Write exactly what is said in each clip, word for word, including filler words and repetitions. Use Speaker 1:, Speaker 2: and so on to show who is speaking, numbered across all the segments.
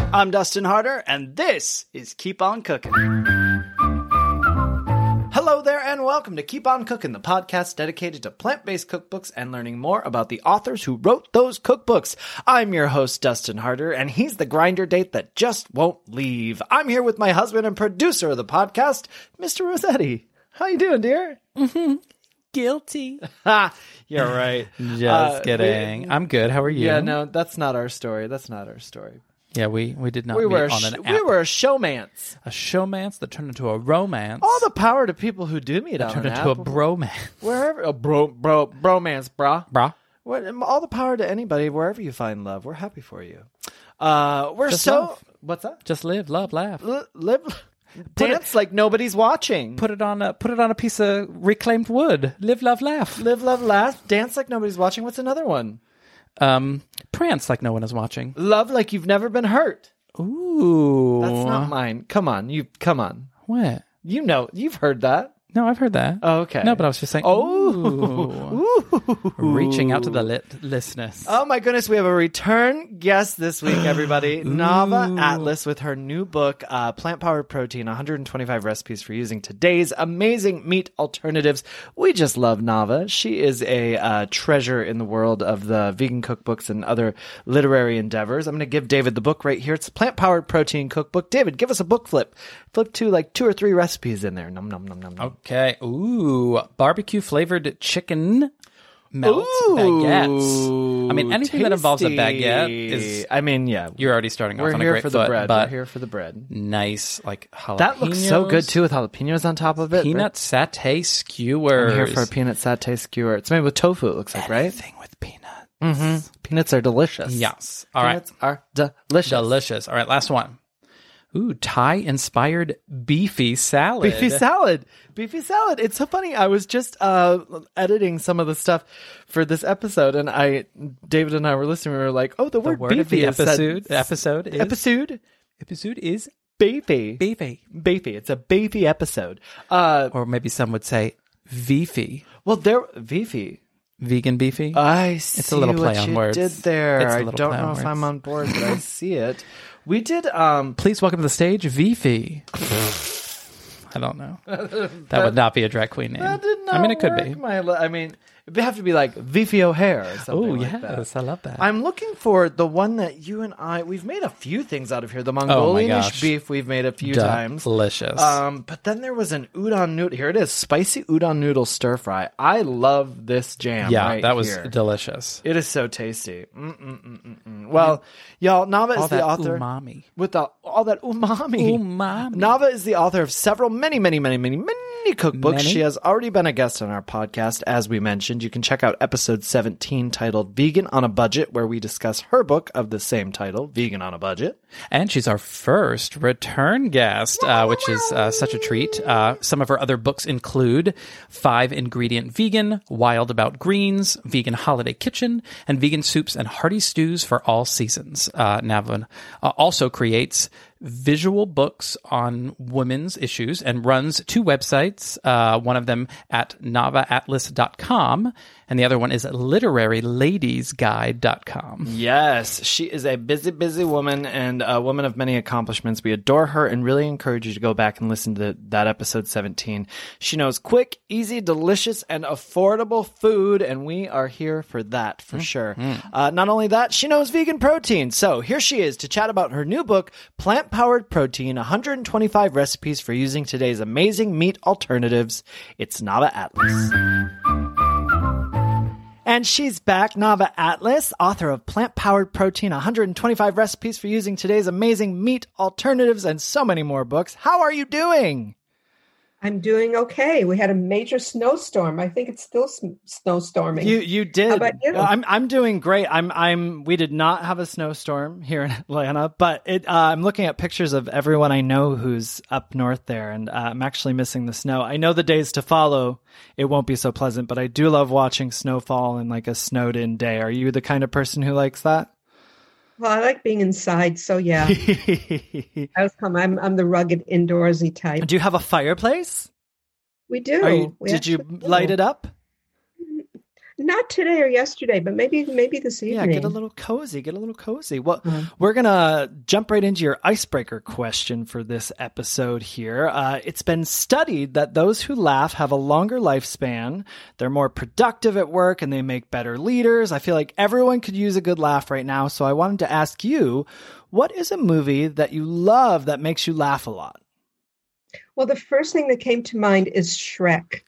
Speaker 1: I'm Dustin Harder, and this is Keep On Cooking. Hello there, and welcome to Keep On Cooking, the podcast dedicated to plant-based cookbooks and learning more about the authors who wrote those cookbooks. I'm your host, Dustin Harder, and he's the grinder date that just won't leave. I'm here with my husband and producer of the podcast, Mister Rossetti. How you doing, dear?
Speaker 2: Mm-hmm. Guilty.
Speaker 1: Ha! You're right.
Speaker 2: Just
Speaker 1: Uh,
Speaker 2: kidding.
Speaker 1: we-
Speaker 2: I'm good. How are you?
Speaker 1: Yeah, no, that's not our story. That's not our story.
Speaker 2: Yeah, we, we did not
Speaker 1: We
Speaker 2: meet
Speaker 1: were a
Speaker 2: on
Speaker 1: sh-
Speaker 2: an app.
Speaker 1: we were a showmance.
Speaker 2: a showmance that turned into a romance.
Speaker 1: All the power to people who do meet on
Speaker 2: turned
Speaker 1: an
Speaker 2: into
Speaker 1: app.
Speaker 2: a bromance.
Speaker 1: Wherever a bro bro bromance, brah.
Speaker 2: Brah.
Speaker 1: What, all the power to anybody wherever you find love. We're happy for you. Uh, we're
Speaker 2: Just
Speaker 1: so
Speaker 2: love.
Speaker 1: what's that?
Speaker 2: Just live, love, laugh.
Speaker 1: L- live, dance like nobody's watching.
Speaker 2: Put it on a put it on a piece of reclaimed wood. Live, love, laugh.
Speaker 1: Live, love, laugh. Dance like nobody's watching. What's another one?
Speaker 2: Um, prance like no one is watching.
Speaker 1: Love like you've never been hurt.
Speaker 2: Ooh,
Speaker 1: That's not mine. Come on, you come on.
Speaker 2: what?
Speaker 1: You know, you've heard that.
Speaker 2: No, I've heard that.
Speaker 1: Oh, okay.
Speaker 2: No, but I was just saying.
Speaker 1: Oh,
Speaker 2: ooh. Reaching out to the lit- listeners.
Speaker 1: Oh my goodness, we have a return guest this week, everybody. Nava Atlas with her new book, uh, Plant Powered Protein, one hundred twenty-five Recipes for Using Today's Amazing Meat Alternatives. We just love Nava. She is a uh, treasure in the world of the vegan cookbooks and other literary endeavors. I'm going to give David the book right here. It's Plant Powered Protein Cookbook. David, give us a book flip. Flip to like two or three recipes in there. Nom, nom, nom, nom, nom.
Speaker 2: Okay. Ooh, barbecue flavored chicken melt
Speaker 1: Ooh,
Speaker 2: baguettes. I mean, anything that involves a
Speaker 1: tasty.
Speaker 2: baguette is.
Speaker 1: I mean, yeah.
Speaker 2: You're already starting
Speaker 1: We're
Speaker 2: off on a
Speaker 1: here
Speaker 2: great
Speaker 1: for the
Speaker 2: foot,
Speaker 1: bread.
Speaker 2: but
Speaker 1: We're here for the bread.
Speaker 2: nice, like jalapenos.
Speaker 1: That looks so good too with jalapenos on top of it.
Speaker 2: Peanut satay skewers.
Speaker 1: I'm here for a peanut satay skewer. It's made with tofu, it looks like, right?
Speaker 2: Anything with peanuts.
Speaker 1: Mm-hmm. Peanuts are delicious.
Speaker 2: Yes. All right.
Speaker 1: Peanuts are delicious.
Speaker 2: Delicious. All right, last one. Ooh, Thai-inspired beefy salad.
Speaker 1: Beefy salad. Beefy salad. It's so funny. I was just uh, editing some of the stuff for this episode, and I, David and I were listening. We were like, "Oh, the,
Speaker 2: The
Speaker 1: word,
Speaker 2: word of
Speaker 1: beefy
Speaker 2: the
Speaker 1: is said-
Speaker 2: episode. Episode is
Speaker 1: episode.
Speaker 2: episode is
Speaker 1: Beefy.
Speaker 2: beefy,
Speaker 1: Beefy. It's a beefy episode. Uh,
Speaker 2: or maybe some would say beefy.
Speaker 1: well, there, beefy.
Speaker 2: Vegan beefy.
Speaker 1: I see
Speaker 2: It's a little play
Speaker 1: what
Speaker 2: on
Speaker 1: you
Speaker 2: words.
Speaker 1: did there.
Speaker 2: It's a
Speaker 1: I
Speaker 2: little
Speaker 1: don't
Speaker 2: play
Speaker 1: know
Speaker 2: on
Speaker 1: if
Speaker 2: words.
Speaker 1: I'm on board, but I see it. We did. Um,
Speaker 2: Please welcome to the stage, Vifi. I don't know. That would not be a drag queen name.
Speaker 1: that did not
Speaker 2: I mean, it could
Speaker 1: work,
Speaker 2: be.
Speaker 1: My, li- I mean, it'd have to be like Vifi O'Hare or something.
Speaker 2: Oh,
Speaker 1: like
Speaker 2: yes.
Speaker 1: that.
Speaker 2: I love that.
Speaker 1: I'm looking for the one that you and I. We've made a few things out of here. The Mongolianish
Speaker 2: gosh.
Speaker 1: beef we've made a few times.
Speaker 2: Delicious.
Speaker 1: Um, but then there was an udon noodle. Here it is, spicy udon noodle stir fry. I love this jam.
Speaker 2: yeah,
Speaker 1: right
Speaker 2: that was
Speaker 1: here.
Speaker 2: delicious.
Speaker 1: It is so tasty. Mm-mm-mm-mm-mm. Well, y'all, Nava
Speaker 2: All
Speaker 1: is the
Speaker 2: that
Speaker 1: author
Speaker 2: umami.
Speaker 1: with the, all that umami.
Speaker 2: Umami.
Speaker 1: Nava is the author of several, many, many, many, many, many cookbooks.
Speaker 2: Many?
Speaker 1: She has already been a guest on our podcast, as we mentioned. You can check out episode seventeen titled Vegan on a Budget, where we discuss her book of the same title, Vegan on a Budget.
Speaker 2: And she's our first return guest, uh, which is uh, such a treat. Uh, some of her other books include Five Ingredient Vegan, Wild About Greens, Vegan Holiday Kitchen, and Vegan Soups and Hearty Stews for All Seasons. Uh, Nava uh, also creates visual books on women's issues and runs two websites, uh, one of them at nava atlas dot com, and the other one is literary ladies guide dot com.
Speaker 1: Yes, she is a busy, busy woman and a woman of many accomplishments. We adore her and really encourage you to go back and listen to that episode seventeen. She knows quick, easy, delicious, and affordable food, and we are here for that, for sure. Uh, not only that, she knows vegan protein. So here she is to chat about her new book, Plant Powered Protein, one hundred twenty-five Recipes for Using Today's Amazing Meat Alternatives. It's Nava Atlas. And she's back, Nava Atlas, author of Plant Powered Protein, one hundred twenty-five Recipes for Using Today's Amazing Meat Alternatives, and so many more books. How are you doing?
Speaker 3: I'm doing okay. We had a major snowstorm. I think it's still s- snowstorming.
Speaker 1: You you did.
Speaker 3: How about you?
Speaker 1: I'm I'm doing great. I'm I'm. We did not have a snowstorm here in Atlanta, but it. Uh, I'm looking at pictures of everyone I know who's up north there, and uh, I'm actually missing the snow. I know the days to follow, it won't be so pleasant, but I do love watching snowfall in like a snowed-in day. Are you the kind of person who likes that?
Speaker 3: Well, I like being inside, so yeah. I was come. I'm I'm the rugged indoorsy type.
Speaker 1: Do you have a fireplace?
Speaker 3: We do.
Speaker 1: Are you,
Speaker 3: We
Speaker 1: did you
Speaker 3: actually do.
Speaker 1: light it up?
Speaker 3: not today or yesterday, but maybe maybe this evening.
Speaker 1: Yeah, get a little cozy. Get a little cozy. Well,
Speaker 3: Mm-hmm.
Speaker 1: we're going to jump right into your icebreaker question for this episode here. Uh, it's been studied that those who laugh have a longer lifespan. They're more productive at work and they make better leaders. I feel like everyone could use a good laugh right now. So I wanted to ask you, what is a movie that you love that makes you laugh a lot?
Speaker 3: Well, the first thing that came to mind is Shrek.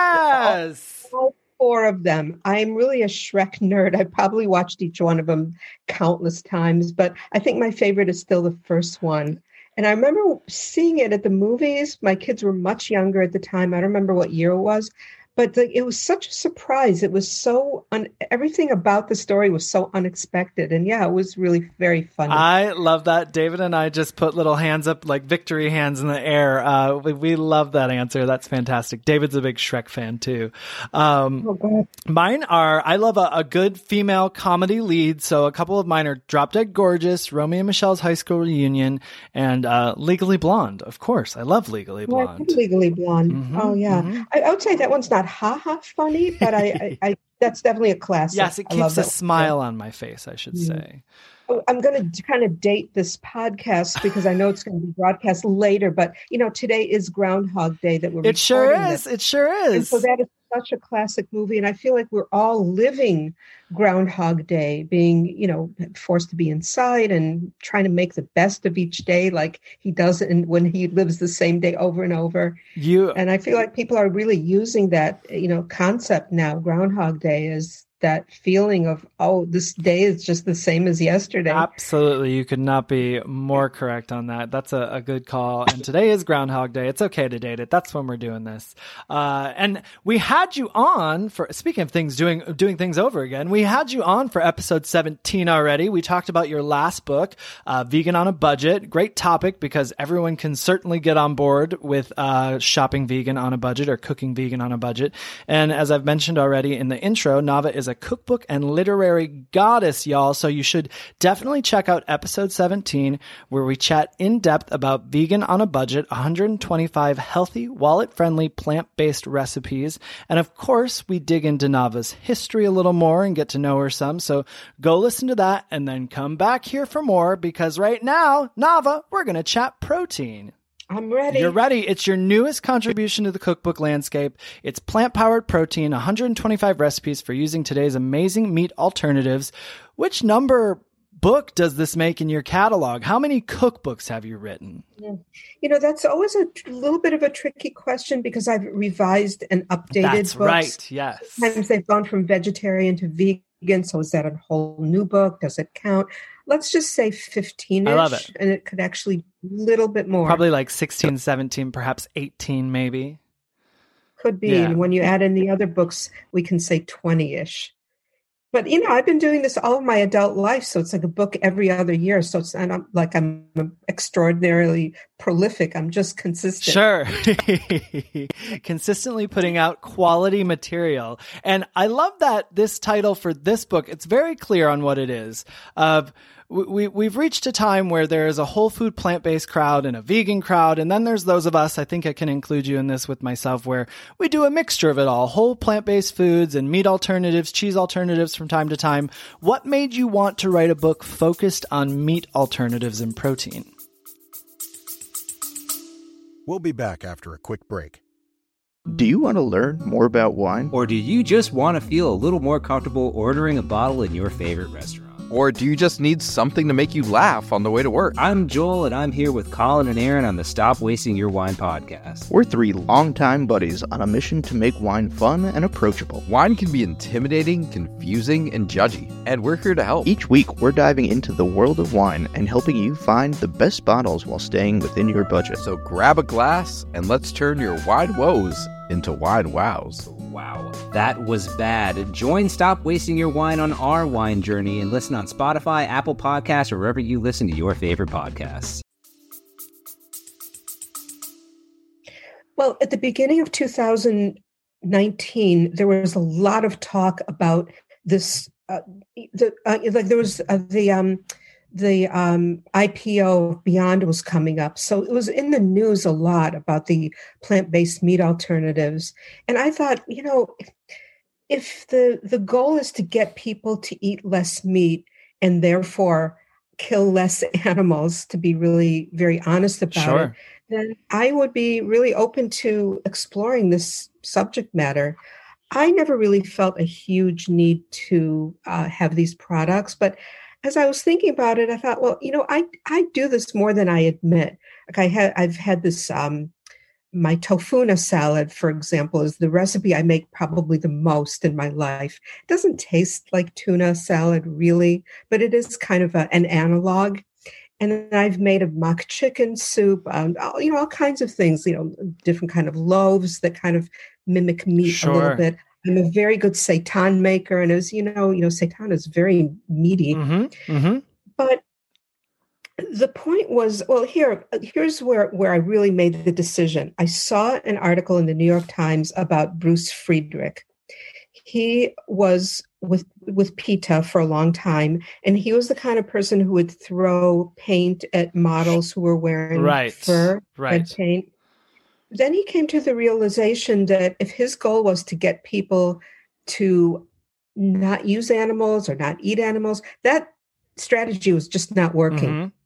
Speaker 1: Yes.
Speaker 3: All, all four of them. I'm really a Shrek nerd. I probably watched each one of them countless times, but I think my favorite is still the first one. And I remember seeing it at the movies. My kids were much younger at the time. I don't remember what year it was. But the, it was such a surprise. It was so, un, everything about the story was so unexpected. And yeah, it was really very funny.
Speaker 1: I love that. David and I just put little hands up, like victory hands in the air. Uh, we, we love that answer. That's fantastic. David's a big Shrek fan too. Um,
Speaker 3: oh, God.
Speaker 1: Mine are, I love a, a good female comedy lead. So a couple of mine are Drop Dead Gorgeous, Romeo and Michelle's High School Reunion, and uh, Legally Blonde. Of course. I love Legally
Speaker 3: Yeah, I
Speaker 1: Blonde.
Speaker 3: think Legally Blonde.
Speaker 1: Mhm,
Speaker 3: Oh, yeah.
Speaker 1: mhm.
Speaker 3: I, I would say that one's not ha-ha funny, but I, I, I that's definitely a classic.
Speaker 1: Yes, it
Speaker 3: I love
Speaker 1: keeps a
Speaker 3: that one.
Speaker 1: smile on my face, I should
Speaker 3: Mhm.
Speaker 1: say.
Speaker 3: Oh, I'm going to kind of date this podcast because I know it's going to be broadcast later, but you know, today is Groundhog Day that we're
Speaker 1: It sure
Speaker 3: recording
Speaker 1: is.
Speaker 3: this.
Speaker 1: It sure
Speaker 3: And
Speaker 1: is.
Speaker 3: so that is such a classic movie. And I feel like we're all living Groundhog Day, being, you know, forced to be inside and trying to make the best of each day like he does in, when he lives the same day over and over.
Speaker 1: You
Speaker 3: And I feel like people are really using that, you know, concept now. Groundhog Day is that feeling of, oh, this day is just the same as yesterday.
Speaker 1: Absolutely. You could not be more correct on that. That's a, a good call. And today is Groundhog Day. It's okay to date it. That's when we're doing this. Uh, and we had you on for, speaking of things, doing, doing things over again, we had you on for episode seventeen already. We talked about your last book, uh, Vegan on a Budget. Great topic because everyone can certainly get on board with, uh, shopping vegan on a budget or cooking vegan on a budget. And as I've mentioned already in the intro, Nava is a cookbook and literary goddess, y'all. So you should definitely check out episode seventeen, where we chat in depth about vegan on a budget, one hundred twenty-five healthy, wallet-friendly, plant-based recipes. And of course, we dig into Nava's history a little more and get to know her some. So go listen to that and then come back here for more, because right now, Nava, we're going to chat protein.
Speaker 3: I'm ready.
Speaker 1: You're ready. It's your newest contribution to the cookbook landscape. It's plant-powered protein, one hundred twenty-five recipes for using today's amazing meat alternatives. Which number book does this make in your catalog? How many cookbooks have you written?
Speaker 3: You know, that's always a tr- little bit of a tricky question because I've revised and updated
Speaker 1: That's
Speaker 3: books.
Speaker 1: right. Yes.
Speaker 3: Sometimes they've gone from vegetarian to vegan. So is that a whole new book? Does it count? Let's just say fifteen-ish.
Speaker 1: I love it.
Speaker 3: And it could actually be a little bit more.
Speaker 1: Probably like sixteen, seventeen, perhaps eighteen maybe.
Speaker 3: Could be.
Speaker 1: Yeah.
Speaker 3: And when you add in the other books, we can say twenty-ish. But, you know, I've been doing this all of my adult life. So it's like a book every other year. So it's not like I'm extraordinarily prolific. I'm just consistent.
Speaker 1: Sure. Consistently putting out quality material. And I love that this title for this book, it's very clear on what it is. Uh, we, we've reached a time where there is a whole food plant-based crowd and a vegan crowd. And then there's those of us, I think I can include you in this with myself, where we do a mixture of it all, whole plant-based foods and meat alternatives, cheese alternatives from time to time. What made you want to write a book focused on meat alternatives and protein?
Speaker 4: We'll be back after a quick break.
Speaker 5: Do you want to learn more about wine?
Speaker 6: Or do you just want to feel a little more comfortable ordering a bottle in your favorite restaurant?
Speaker 7: Or do you just need something to make you laugh on the way to work?
Speaker 6: I'm Joel, and I'm here with Colin and Aaron on the Stop Wasting Your Wine podcast.
Speaker 5: We're three longtime buddies on a mission to make wine fun and approachable.
Speaker 7: Wine can be intimidating, confusing, and judgy, and we're here to help.
Speaker 5: Each week, we're diving into the world of wine and helping you find the best bottles while staying within your budget.
Speaker 7: So grab a glass and let's turn your wine woes into wine wows.
Speaker 6: Wow, that was bad. Join Stop Wasting Your Wine on our wine journey and listen on Spotify, Apple Podcasts, or wherever you listen to your favorite podcasts.
Speaker 3: Well, at the beginning of two thousand nineteen, there was a lot of talk about this. Uh, the uh, like there was uh, the um, the um, I P O of Beyond was coming up, so it was in the news a lot about the plant-based meat alternatives. And I thought, you know, if the, the goal is to get people to eat less meat and therefore kill less animals, to be really very honest about
Speaker 1: Sure.
Speaker 3: it, then I would be really open to exploring this subject matter. I never really felt a huge need to uh, have these products, but as I was thinking about it, I thought, well, you know, I, I do this more than I admit. Like I had, I've had this, um, my tofuna salad, for example, is the recipe I make probably the most in my life. It doesn't taste like tuna salad really, but it is kind of a, an analog. And then I've made a mock chicken soup, um, all, you know, all kinds of things, you know, different kind of loaves that kind of mimic meat
Speaker 1: Sure.
Speaker 3: a little bit. I'm a very good seitan maker, and as you know, you know, seitan is very meaty.
Speaker 1: Mm-hmm. Mm-hmm.
Speaker 3: But the point was, well, here, here's where, where I really made the decision. I saw an article in the New York Times about Bruce Friedrich. He was with with PETA for a long time, and he was the kind of person who would throw paint at models who were wearing
Speaker 1: Right.
Speaker 3: fur
Speaker 1: Right.
Speaker 3: red paint. Then he came to the realization that if his goal was to get people to not use animals or not eat animals, that strategy was just not working.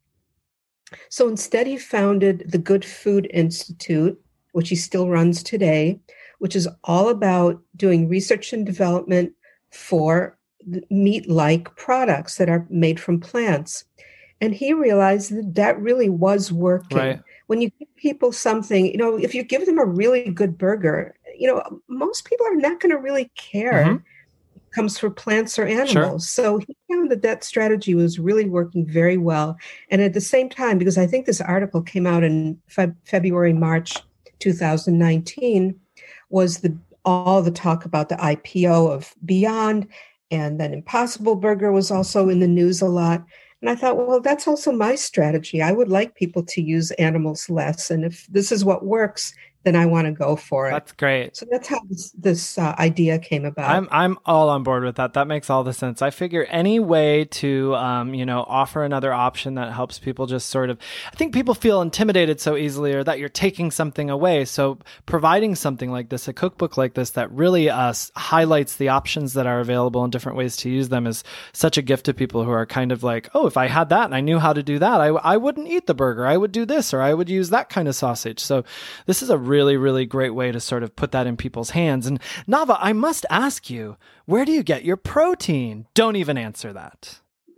Speaker 1: Mm-hmm.
Speaker 3: So instead, he founded the Good Food Institute, which he still runs today, which is all about doing research and development for meat-like products that are made from plants. And he realized that that really was working.
Speaker 1: Right.
Speaker 3: When you give people something, you know, if you give them a really good burger, you know, most people are not going to really care.
Speaker 1: Mhm.
Speaker 3: If it comes from plants or animals. So he found that that strategy was really working very well. And at the same time, because I think this article came out in Fe- February, March two thousand nineteen, was the all the talk about the I P O of Beyond, and then Impossible Burger was also in the news a lot. And I thought, well, that's also my strategy. I would like people to use animals less. And if this is what works, then I want to go for it.
Speaker 1: That's great.
Speaker 3: So that's how this, this uh, idea came about.
Speaker 1: I'm I'm all on board with that. That makes all the sense. I figure any way to um, you know, offer another option that helps people just sort of, I think people feel intimidated so easily, or that you're taking something away. So providing something like this, a cookbook like this that really uh, highlights the options that are available and different ways to use them, is such a gift to people who are kind of like, oh, if I had that and I knew how to do that, I I wouldn't eat the burger. I would do this, or I would use that kind of sausage. So this is a really, really great way to sort of put that in people's hands. And Nava, I must ask you, where do you get your protein? Don't even answer that.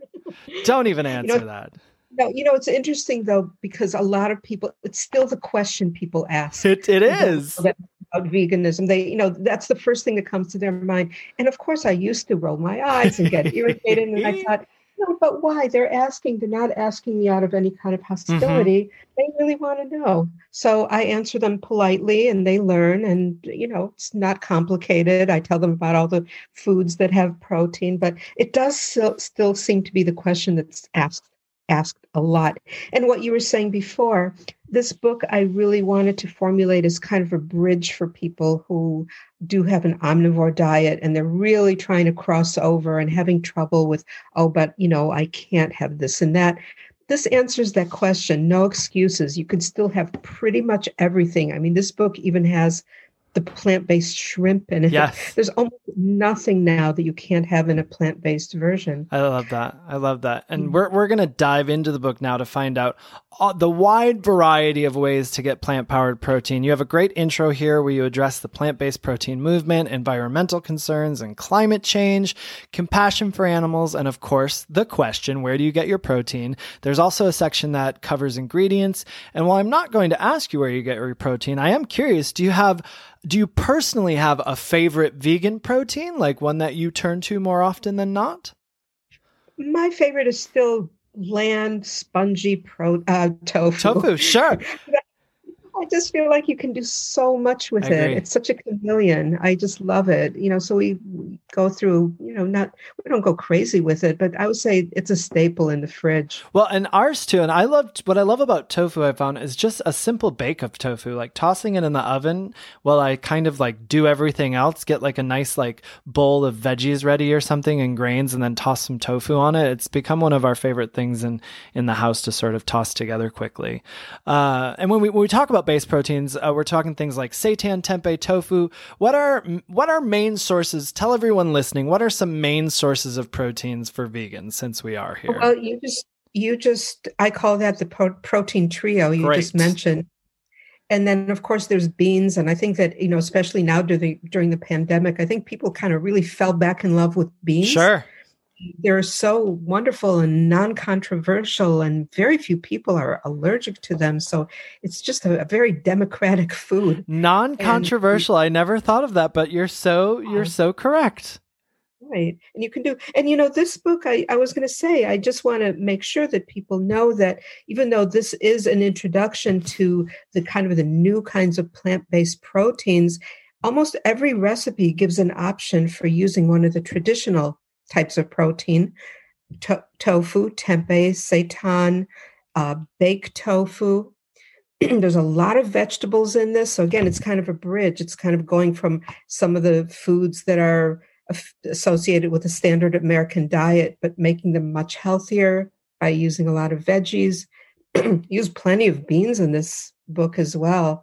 Speaker 1: Don't even answer
Speaker 3: you know,
Speaker 1: that.
Speaker 3: No, you know, it's interesting though, because a lot of people, it's still the question people ask.
Speaker 1: It it is.
Speaker 3: About, about veganism. They, you know, that's the first thing that comes to their mind. And of course I used to roll my eyes and get irritated. And I thought, no, but why? They're asking, they're not asking me out of any kind of hostility. Mm-hmm. They really want to know. So I answer them politely and they learn, and, you know, it's not complicated. I tell them about all the foods that have protein, but it does still, still seem to be the question that's asked, asked a lot. And what you were saying before, this book, I really wanted to formulate as kind of a bridge for people who do have an omnivore diet and they're really trying to cross over and having trouble with, oh, but, you know, I can't have this and that. This answers that question. No excuses. You can still have pretty much everything. I mean, this book even has the plant-based shrimp in it.
Speaker 1: Yes.
Speaker 3: There's almost nothing now that you can't have in a plant-based version.
Speaker 1: I love that. I love that. And we're we're going to dive into the book now to find out all, the wide variety of ways to get plant-powered protein. You have a great intro here where you address the plant-based protein movement, environmental concerns, and climate change, compassion for animals, and of course, the question, where do you get your protein? There's also a section that covers ingredients. And while I'm not going to ask you where you get your protein, I am curious, do you have Do you personally have a favorite vegan protein, like one that you turn to more often than not?
Speaker 3: My favorite is still land, spongy pro, uh, tofu.
Speaker 1: Tofu, sure.
Speaker 3: I just feel like you can do so much with
Speaker 1: I
Speaker 3: it.
Speaker 1: agree.
Speaker 3: It's such a chameleon. I just love it. You know, so we, we go through, you know, not, we don't go crazy with it, but I would say it's a staple in the fridge.
Speaker 1: Well, and ours too. And I loved, what I love about tofu, I found, is just a simple bake of tofu, like tossing it in the oven while I kind of like do everything else, get like a nice like bowl of veggies ready or something and grains, and then toss some tofu on it. It's become one of our favorite things in, in the house to sort of toss together quickly. Uh, and when we, when we talk about plant-based proteins, uh, we're talking things like seitan, tempeh, tofu. What are what are main sources? Tell everyone listening, what are some main sources of proteins for vegans since we are here?
Speaker 3: Well, you just, you just, I call that the pro- protein trio you
Speaker 1: Great.
Speaker 3: just mentioned. And then, of course, there's beans. And I think that, you know, especially now during the, during the pandemic, I think people kind of really fell back in love with beans.
Speaker 1: Sure.
Speaker 3: They're so wonderful and non-controversial, and very few people are allergic to them. So it's just a, a very democratic food.
Speaker 1: Non-controversial. And, I never thought of that, but you're so you're so correct.
Speaker 3: Right. And you can do, and you know, this book, I, I was going to say, I just want to make sure that people know that even though this is an introduction to the kind of the new kinds of plant-based proteins, almost every recipe gives an option for using one of the traditional types of protein, to- tofu, tempeh, seitan, uh, baked tofu. There's a lot of vegetables in this. So again, it's kind of a bridge. It's kind of going from some of the foods that are associated with a standard American diet, but making them much healthier by using a lot of veggies. Use plenty of beans in this book as well.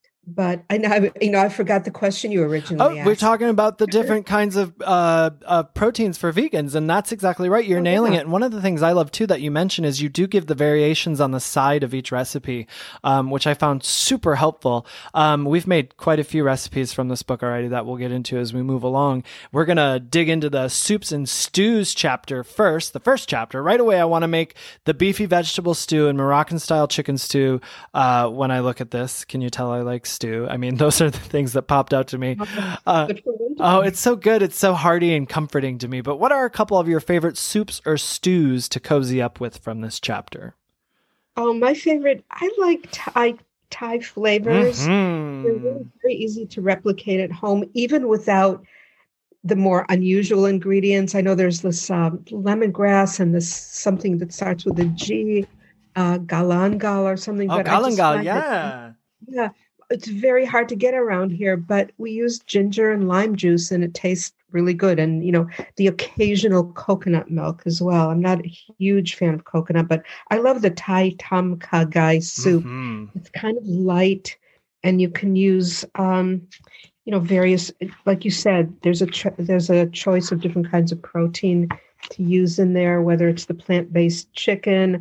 Speaker 3: But I know, you know, I forgot the question you originally
Speaker 1: oh,
Speaker 3: asked.
Speaker 1: We're talking about the different kinds of uh, uh, proteins for vegans, and that's exactly right. You're oh, nailing yeah. it. And one of the things I love too that you mentioned is you do give the variations on the side of each recipe, um, which I found super helpful. Um, we've made quite a few recipes from this book already that we'll get into as we move along. We're gonna dig into the soups and stews chapter first. The first chapter right away. I want to make the beefy vegetable stew and Moroccan style chicken stew. Uh, when I look at this, can you tell I like stew? I mean, those are the things that popped out to me. Uh, oh, it's so good. It's so hearty and comforting to me. But what are a couple of your favorite soups or stews to cozy up with from this chapter?
Speaker 3: Oh, my favorite, I like Thai, Thai flavors. Mm-hmm. They're really very easy to replicate at home, even without the more unusual ingredients. I know there's this um, lemongrass and this something that starts with a G, uh, galangal or something.
Speaker 1: Oh,
Speaker 3: but
Speaker 1: galangal, yeah.
Speaker 3: It, yeah. It's very hard to get around here, but we use ginger and lime juice and it tastes really good. And, you know, the occasional coconut milk as well. I'm not a huge fan of coconut, but I love the Thai Tom Kha Gai soup. Mm-hmm. It's kind of light, and you can use, um, you know, various, like you said, there's a, cho- there's a choice of different kinds of protein to use in there, whether it's the plant-based chicken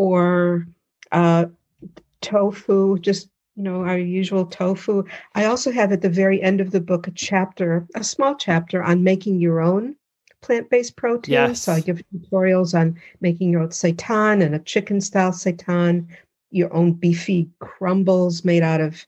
Speaker 3: or uh, tofu, just you know, our usual tofu. I also have at the very end of the book a chapter, a small chapter on making your own plant-based protein.
Speaker 1: Yes.
Speaker 3: So I give tutorials on making your own seitan and a chicken-style seitan, your own beefy crumbles made out of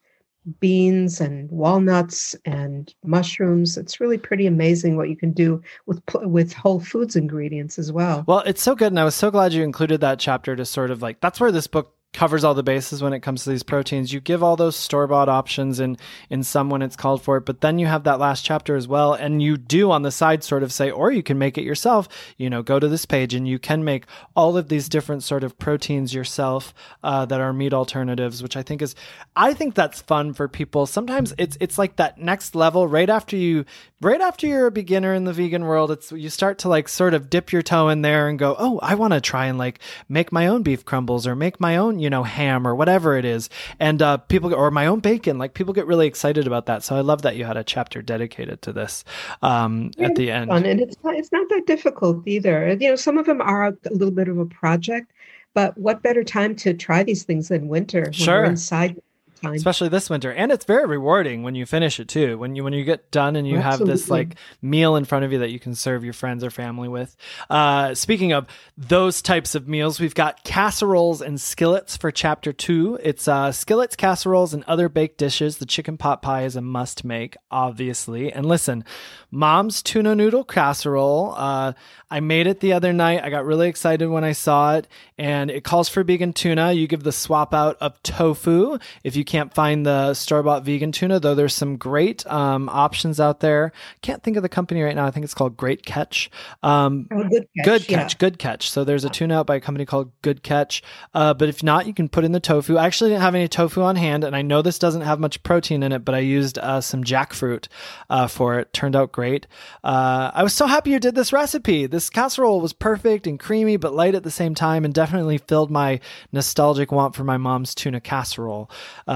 Speaker 3: beans and walnuts and mushrooms. It's really pretty amazing what you can do with with Whole Foods ingredients as well.
Speaker 1: Well, it's so good. And I was so glad you included that chapter to sort of like, that's where this book covers all the bases when it comes to these proteins. You give all those store-bought options in, in some when it's called for it, but then you have that last chapter as well. And you do on the side sort of say, or you can make it yourself, you know, go to this page and you can make all of these different sort of proteins yourself uh, that are meat alternatives, which I think is, I think that's fun for people. Sometimes it's, it's like that next level right after you, right after you're a beginner in the vegan world, it's, you start to like sort of dip your toe in there and go, oh, I want to try and like make my own beef crumbles or make my own, you know, ham or whatever it is. And uh, people, or my own bacon, like people get really excited about that. So I love that you had a chapter dedicated to this um,
Speaker 3: yeah,
Speaker 1: at the end.
Speaker 3: Fun. And it's not, it's not that difficult either. You know, some of them are a little bit of a project, but what better time to try these things than winter when
Speaker 1: sure.
Speaker 3: we're inside time.
Speaker 1: Especially this winter. And it's very rewarding when you finish it too. When you when you get done and you
Speaker 3: Absolutely.
Speaker 1: have this like meal in front of you that you can serve your friends or family with. Uh, speaking of those types of meals, we've got casseroles and skillets for chapter two. It's uh, skillets, casseroles, and other baked dishes. The chicken pot pie is a must make, obviously. And listen, Mom's tuna noodle casserole. Uh, I made it the other night. I got really excited when I saw it, and it calls for vegan tuna. You give the swap out of tofu if you can't find the store-bought vegan tuna, though there's some great um, options out there. Can't think of the company right now. I think it's called Great Catch. Um,
Speaker 3: oh, good catch.
Speaker 1: Good
Speaker 3: yeah.
Speaker 1: Catch. Good Catch. So there's a tuna out by a company called Good Catch. Uh, but if not, you can put in the tofu. I actually didn't have any tofu on hand, and I know this doesn't have much protein in it, but I used uh, some jackfruit uh, for it. Turned out great. Uh, I was so happy you did this recipe. This casserole was perfect and creamy, but light at the same time, and definitely filled my nostalgic want for my mom's tuna casserole. Uh,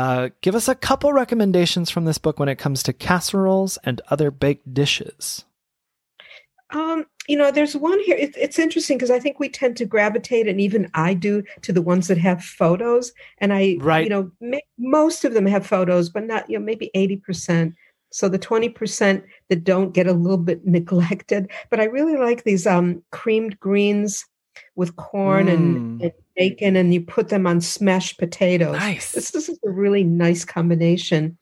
Speaker 1: Uh, give us a couple recommendations from this book when it comes to casseroles and other baked dishes.
Speaker 3: Um, you know, there's one here. It, it's interesting because I think we tend to gravitate, and even I do, to the ones that have photos. And I,
Speaker 1: Right.
Speaker 3: you know, ma- most of them have photos, but not, you know, maybe eighty percent. So the twenty percent that don't get a little bit neglected. But I really like these um, creamed greens with corn
Speaker 1: Mm.
Speaker 3: and, and bacon, and you put them on smashed potatoes.
Speaker 1: Nice.
Speaker 3: This, this is a really nice combination.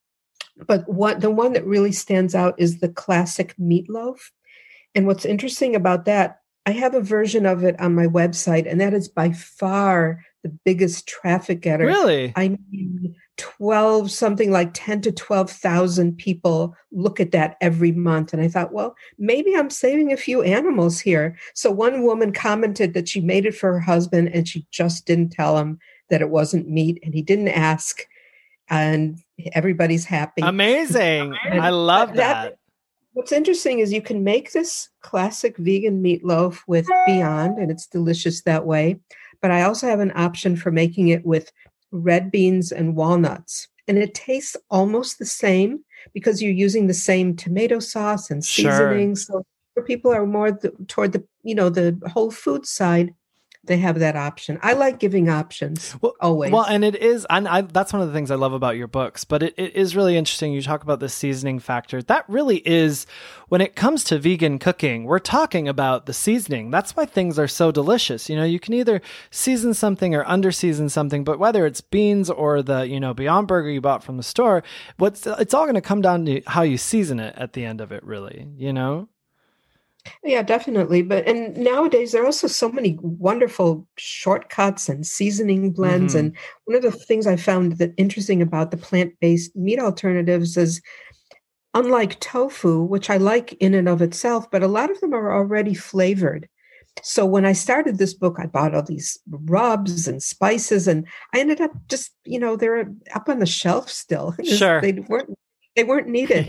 Speaker 3: But what the one that really stands out is the classic meatloaf. And what's interesting about that, I have a version of it on my website, and that is by far the biggest traffic getter.
Speaker 1: Really?
Speaker 3: I mean, twelve, something like ten to twelve thousand people look at that every month. And I thought, well, maybe I'm saving a few animals here. So one woman commented that she made it for her husband, and she just didn't tell him that it wasn't meat, and he didn't ask. And everybody's happy.
Speaker 1: Amazing. I love that.
Speaker 3: What's interesting is you can make this classic vegan meatloaf with Beyond, and it's delicious that way. But I also have an option for making it with red beans and walnuts. And it tastes almost the same because you're using the same tomato sauce and
Speaker 1: Sure.
Speaker 3: seasoning. So for people who are more the, toward the, you know, the whole food side, they have that option. I like giving options
Speaker 1: Well,
Speaker 3: always.
Speaker 1: Well, and it is, and I, that's one of the things I love about your books, but it, it is really interesting. You talk about the seasoning factor. That really is, when it comes to vegan cooking, we're talking about the seasoning. That's why things are so delicious. You know, you can either season something or under season something, but whether it's beans or the, you know, Beyond Burger you bought from the store, what's, it's all going to come down to how you season it at the end of it, really, you know?
Speaker 3: Yeah, definitely. But and nowadays there are also so many wonderful shortcuts and seasoning blends.
Speaker 1: Mhm.
Speaker 3: And one of the things I found that interesting about the plant-based meat alternatives is, unlike tofu, which I like in and of itself, but a lot of them are already flavored. So when I started this book, I bought all these rubs and spices, and I ended up just, you know, they're up on the shelf still. Just-
Speaker 1: Sure.
Speaker 3: They weren't they weren't needed.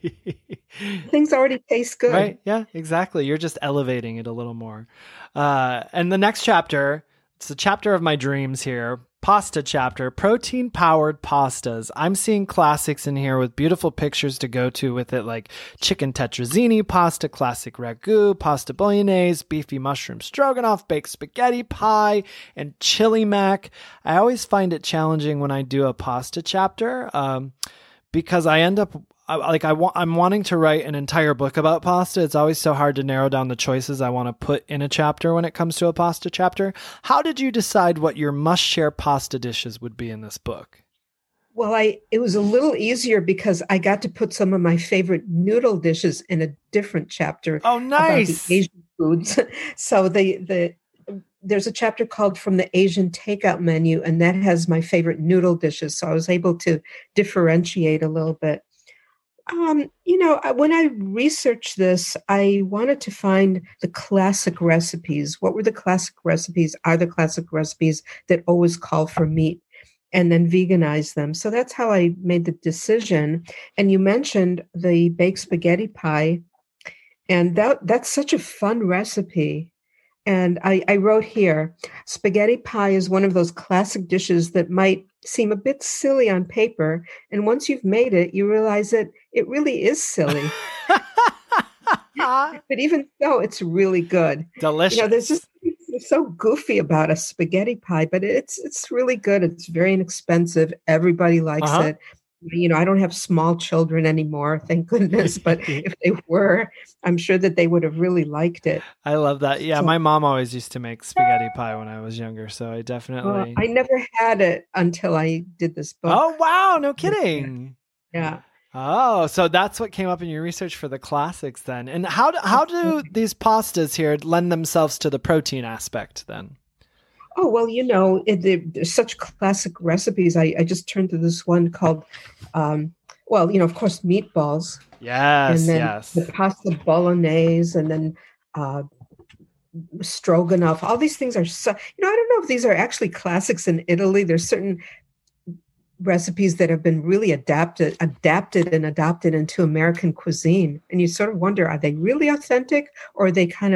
Speaker 3: Things already taste good.
Speaker 1: Right. Yeah, exactly. You're just elevating it a little more. Uh, and the next chapter, it's the chapter of my dreams here. Pasta chapter, protein powered pastas. I'm seeing classics in here with beautiful pictures to go to with it, like chicken tetrazzini pasta, classic ragu, pasta bolognese, beefy mushroom stroganoff, baked spaghetti pie, and chili mac. I always find it challenging when I do a pasta chapter, um, because I end up I, like I want, I'm wanting to write an entire book about pasta. It's always so hard to narrow down the choices I want to put in a chapter when it comes to a pasta chapter. How did you decide what your must-share pasta dishes would be in this book?
Speaker 3: Well, I it was a little easier because I got to put some of my favorite noodle dishes in a different chapter.
Speaker 1: Oh, nice.
Speaker 3: About the Asian foods. So the the there's a chapter called From the Asian Takeout Menu, and that has my favorite noodle dishes. So I was able to differentiate a little bit. Um, you know, I- when I researched this, I wanted to find the classic recipes. What were the classic recipes? Are the classic recipes that always call for meat, and then veganize them. So that's how I made the decision. And you mentioned the baked spaghetti pie, and that that's such a fun recipe. And I, I wrote here, spaghetti pie is one of those classic dishes that might seem a bit silly on paper. And once you've made it, you realize that it really is silly. But even so, it's really good.
Speaker 1: Delicious.
Speaker 3: You know, there's just something so goofy about a spaghetti pie, but it's it's really good. It's very inexpensive. Everybody likes
Speaker 1: Uh-huh.
Speaker 3: it. You know, I don't have small children anymore, thank goodness. But if they were, I'm sure that they would have really liked it.
Speaker 1: I love that. Yeah,
Speaker 3: So-
Speaker 1: my mom always used to make spaghetti pie when I was younger, so I definitely.
Speaker 3: Uh, I never had it until I did this book.
Speaker 1: Oh wow! No kidding.
Speaker 3: Yeah.
Speaker 1: Oh, so that's what came up in your research for the classics then. And how do, how do these pastas here lend themselves to the protein aspect then?
Speaker 3: Oh, well, you know, it, there- there's such classic recipes. I, I just turned to this one called, um, well, you know, of course, meatballs.
Speaker 1: Yes,
Speaker 3: and then
Speaker 1: yes.
Speaker 3: the pasta bolognese, and then uh, stroganoff. All these things are so, you know, I don't know if these are actually classics in Italy. There's certain recipes that have been really adapted, adapted and adopted into American cuisine. And you sort of wonder, are they really authentic, or are they kind of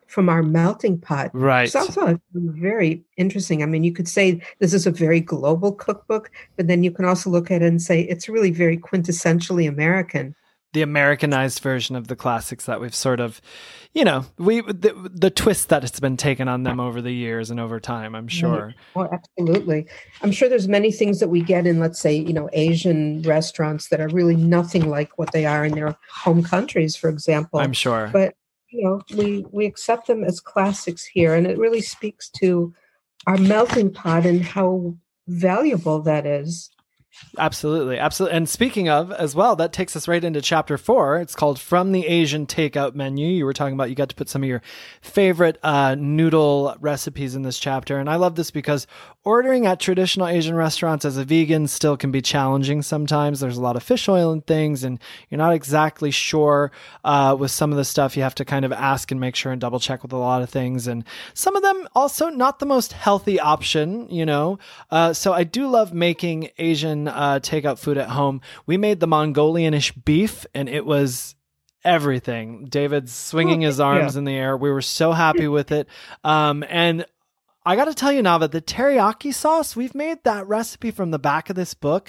Speaker 3: from our melting pot.
Speaker 1: Right.
Speaker 3: It's also very interesting. I mean, you could say this is a very global cookbook, but then you can also look at it and say it's really very quintessentially American.
Speaker 1: The Americanized version of the classics that we've sort of, you know, we the, the twist that it's been taken on them over the years and over time, I'm sure.
Speaker 3: Right. Oh, absolutely. I'm sure there's many things that we get in, let's say, you know, Asian restaurants that are really nothing like what they are in their home countries, for example.
Speaker 1: I'm sure.
Speaker 3: But, you know, we, we accept them as classics here, and it really speaks to our melting pot and how valuable that is.
Speaker 1: Absolutely. Absolutely. And speaking of as well, that takes us right into chapter four. It's called From the Asian Takeout Menu. You were talking about you got to put some of your favorite uh, noodle recipes in this chapter. And I love this because ordering at traditional Asian restaurants as a vegan still can be challenging sometimes. There's a lot of fish oil and things, and you're not exactly sure uh, with some of the stuff. You have to kind of ask and make sure and double check with a lot of things. And some of them also not the most healthy option, you know. Uh, so I do love making Asian uh, takeout food at home. We made the Mongolianish beef, and it was everything. David's swinging his arms
Speaker 3: yeah.
Speaker 1: in the air. We were so happy with it. Um, and I got to tell you, Nava, the teriyaki sauce, we've made that recipe from the back of this book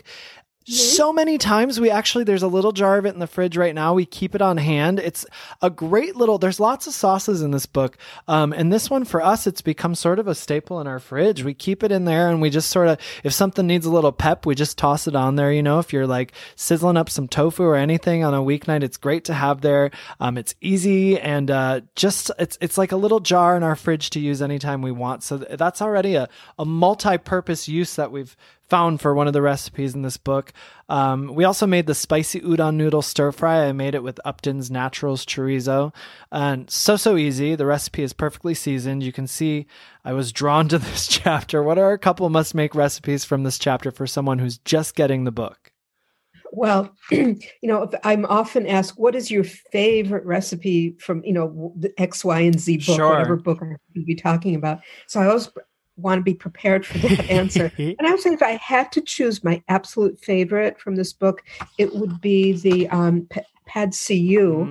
Speaker 1: so many times. We actually, there's a little jar of it in the fridge right now. We keep it on hand. It's a great little, there's lots of sauces in this book. Um, and this one for us, it's become sort of a staple in our fridge. We keep it in there, and we just sort of, if something needs a little pep, we just toss it on there. You know, if you're like sizzling up some tofu or anything on a weeknight, it's great to have there. Um, it's easy, and uh, just, it's, it's like a little jar in our fridge to use anytime we want. So th- that's already a, a multi-purpose use that we've found for one of the recipes in this book. Um, we also made the spicy udon noodle stir fry. I made it with Upton's Naturals chorizo, and so, so easy. The recipe is perfectly seasoned. You can see I was drawn to this chapter. What are a couple must make recipes from this chapter for someone who's just getting the book?
Speaker 3: Well, you know, I'm often asked, what is your favorite recipe from, you know, the X, Y, and Z book,
Speaker 1: Sure.
Speaker 3: whatever book I'm going to be talking about. So I always want to be prepared for that answer. And I would say if I had to choose my absolute favorite from this book, it would be the um, p- pad see ew,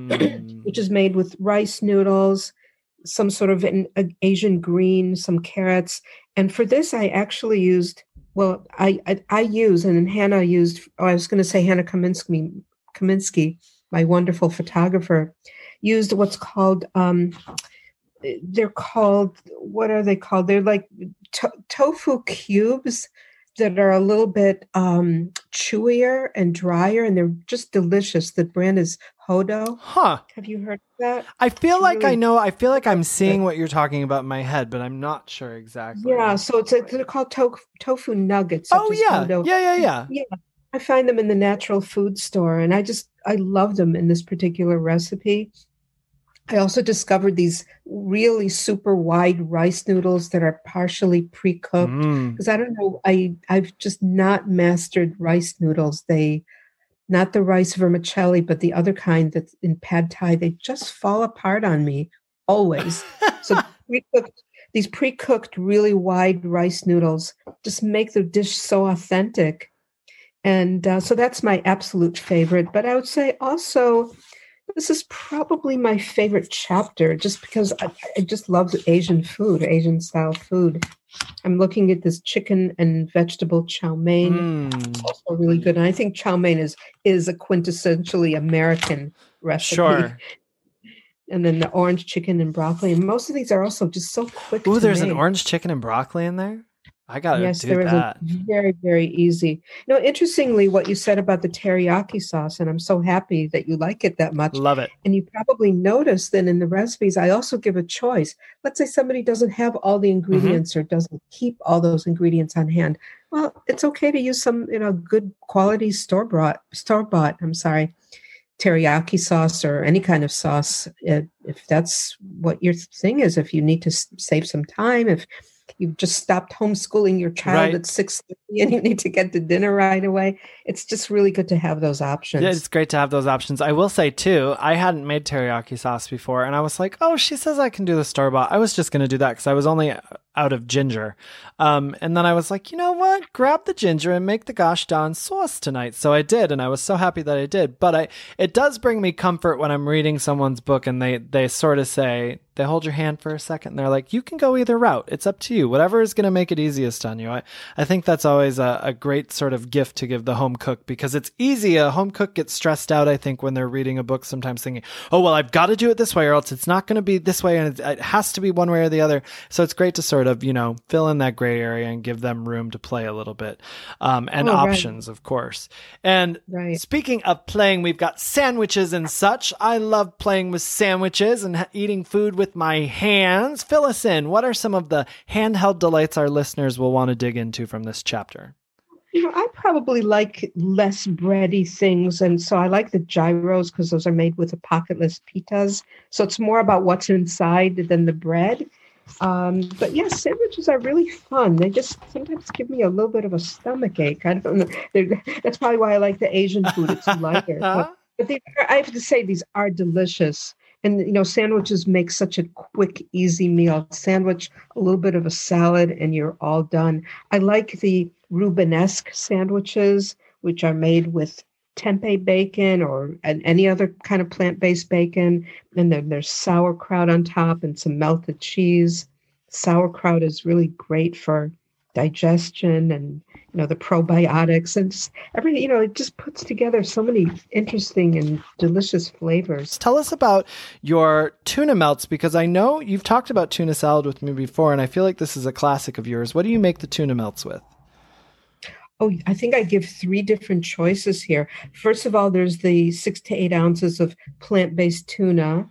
Speaker 1: Mm.
Speaker 3: which is made with rice noodles, some sort of an, an Asian green, some carrots. And for this, I actually used, well, I I, I use, and then Hannah used, oh, I was going to say Hannah Kaminsky, Kaminsky, my wonderful photographer, used what's called, um, they're called, what are they called? They're like to- tofu cubes that are a little bit um, chewier and drier, and they're just delicious. The brand is Hodo.
Speaker 1: Huh.
Speaker 3: Have you heard of that?
Speaker 1: I feel
Speaker 3: It's
Speaker 1: like
Speaker 3: really
Speaker 1: I know, I feel like I'm seeing what you're talking about in my head, but I'm not sure exactly.
Speaker 3: Yeah, so it's a, they're called to- tofu nuggets. such
Speaker 1: Oh
Speaker 3: as
Speaker 1: yeah.
Speaker 3: Hodo.
Speaker 1: Yeah, yeah, yeah.
Speaker 3: Yeah, I find them in the natural food store, and I just, I love them in this particular recipe. I also discovered these really super wide rice noodles that are partially pre-cooked.
Speaker 1: Mm.
Speaker 3: Because I don't know, I, I've just not mastered rice noodles. They, not the rice vermicelli, but the other kind that's in pad thai, they just fall apart on me always. So pre-cooked, these pre-cooked, really wide rice noodles just make the dish so authentic. And uh, so that's my absolute favorite. But I would say also, this is probably my favorite chapter just because I, I just love Asian food, Asian style food. I'm looking at this chicken and vegetable chow mein,
Speaker 1: Mm.
Speaker 3: also really good. And I think chow mein is, is a quintessentially American recipe.
Speaker 1: Sure.
Speaker 3: And then the orange chicken and broccoli. And most of these are also just so quick
Speaker 1: Ooh,
Speaker 3: to
Speaker 1: there's an
Speaker 3: make.
Speaker 1: orange chicken and broccoli in there? I gotta
Speaker 3: Yes,
Speaker 1: do
Speaker 3: there is
Speaker 1: that.
Speaker 3: a very, very easy. You know, interestingly, what you said about the teriyaki sauce, and I'm so happy that you like it that much.
Speaker 1: Love it.
Speaker 3: And you probably noticed that in the recipes, I also give a choice. Let's say somebody doesn't have all the ingredients or doesn't keep all those ingredients on hand. Well, it's okay to use some, you know, good quality store bought, store bought. I'm sorry, teriyaki sauce or any kind of sauce. If, if that's what your thing is, if you need to s- save some time, if you've just stopped homeschooling your child
Speaker 1: Right.
Speaker 3: at six thirty and you need to get to dinner right away. It's just really good to have those options.
Speaker 1: Yeah, it's great to have those options. I will say too, I hadn't made teriyaki sauce before, and I was like, "Oh, she says I can do the store bought." I was just going to do that because I was only out of ginger, um, and then I was like, "You know what? Grab the ginger and make the gosh darn sauce tonight." So I did, and I was so happy that I did. But I, it does bring me comfort when I'm reading someone's book and they they sort of say, They hold your hand for a second and they're like, you can go either route. It's up to you. Whatever is going to make it easiest on you. I, I think that's always a, a great sort of gift to give the home cook because it's easy. A home cook gets stressed out, I think, when they're reading a book, sometimes thinking, oh, well, I've got to do it this way or else it's not going to be this way and it, it has to be one way or the other. So it's great to sort of, you know, fill in that gray area and give them room to play a little bit. Um, and
Speaker 3: oh,
Speaker 1: options,
Speaker 3: right.
Speaker 1: of course. And
Speaker 3: right.
Speaker 1: Speaking of playing, we've got sandwiches and such. I love playing with sandwiches and ha- eating food with my hands. Fill us in. What are some of the handheld delights our listeners will want to dig into from this chapter?
Speaker 3: You know, I probably like less bready things. And so I like the gyros because those are made with the pocketless pitas. So it's more about what's inside than the bread. Um, but yes, sandwiches are really fun. They just sometimes give me a little bit of a stomach ache. I don't know. They're, that's probably why I like the Asian food. It's lighter. but but they are, I have to say, these are delicious. And, you know, sandwiches make such a quick, easy meal. Sandwich, a little bit of a salad, and you're all done. I like the Rubenesque sandwiches, which are made with tempeh bacon or any other kind of plant-based bacon. And then there's sauerkraut on top and some melted cheese. Sauerkraut is really great for digestion and, you know, the probiotics and just everything, you know, it just puts together so many interesting and delicious flavors.
Speaker 1: Tell us about your tuna melts, because I know you've talked about tuna salad with me before, and I feel like this is a classic of yours. What do you make the tuna melts with?
Speaker 3: Oh, I think I give three different choices here. First of all, there's the six to eight ounces of plant-based tuna,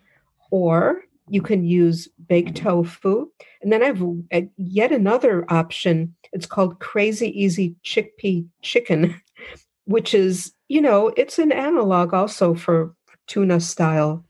Speaker 3: or you can use baked tofu. And then I have a, yet another option. It's called Crazy Easy Chickpea Chicken, which is, you know, it's an analog also for tuna style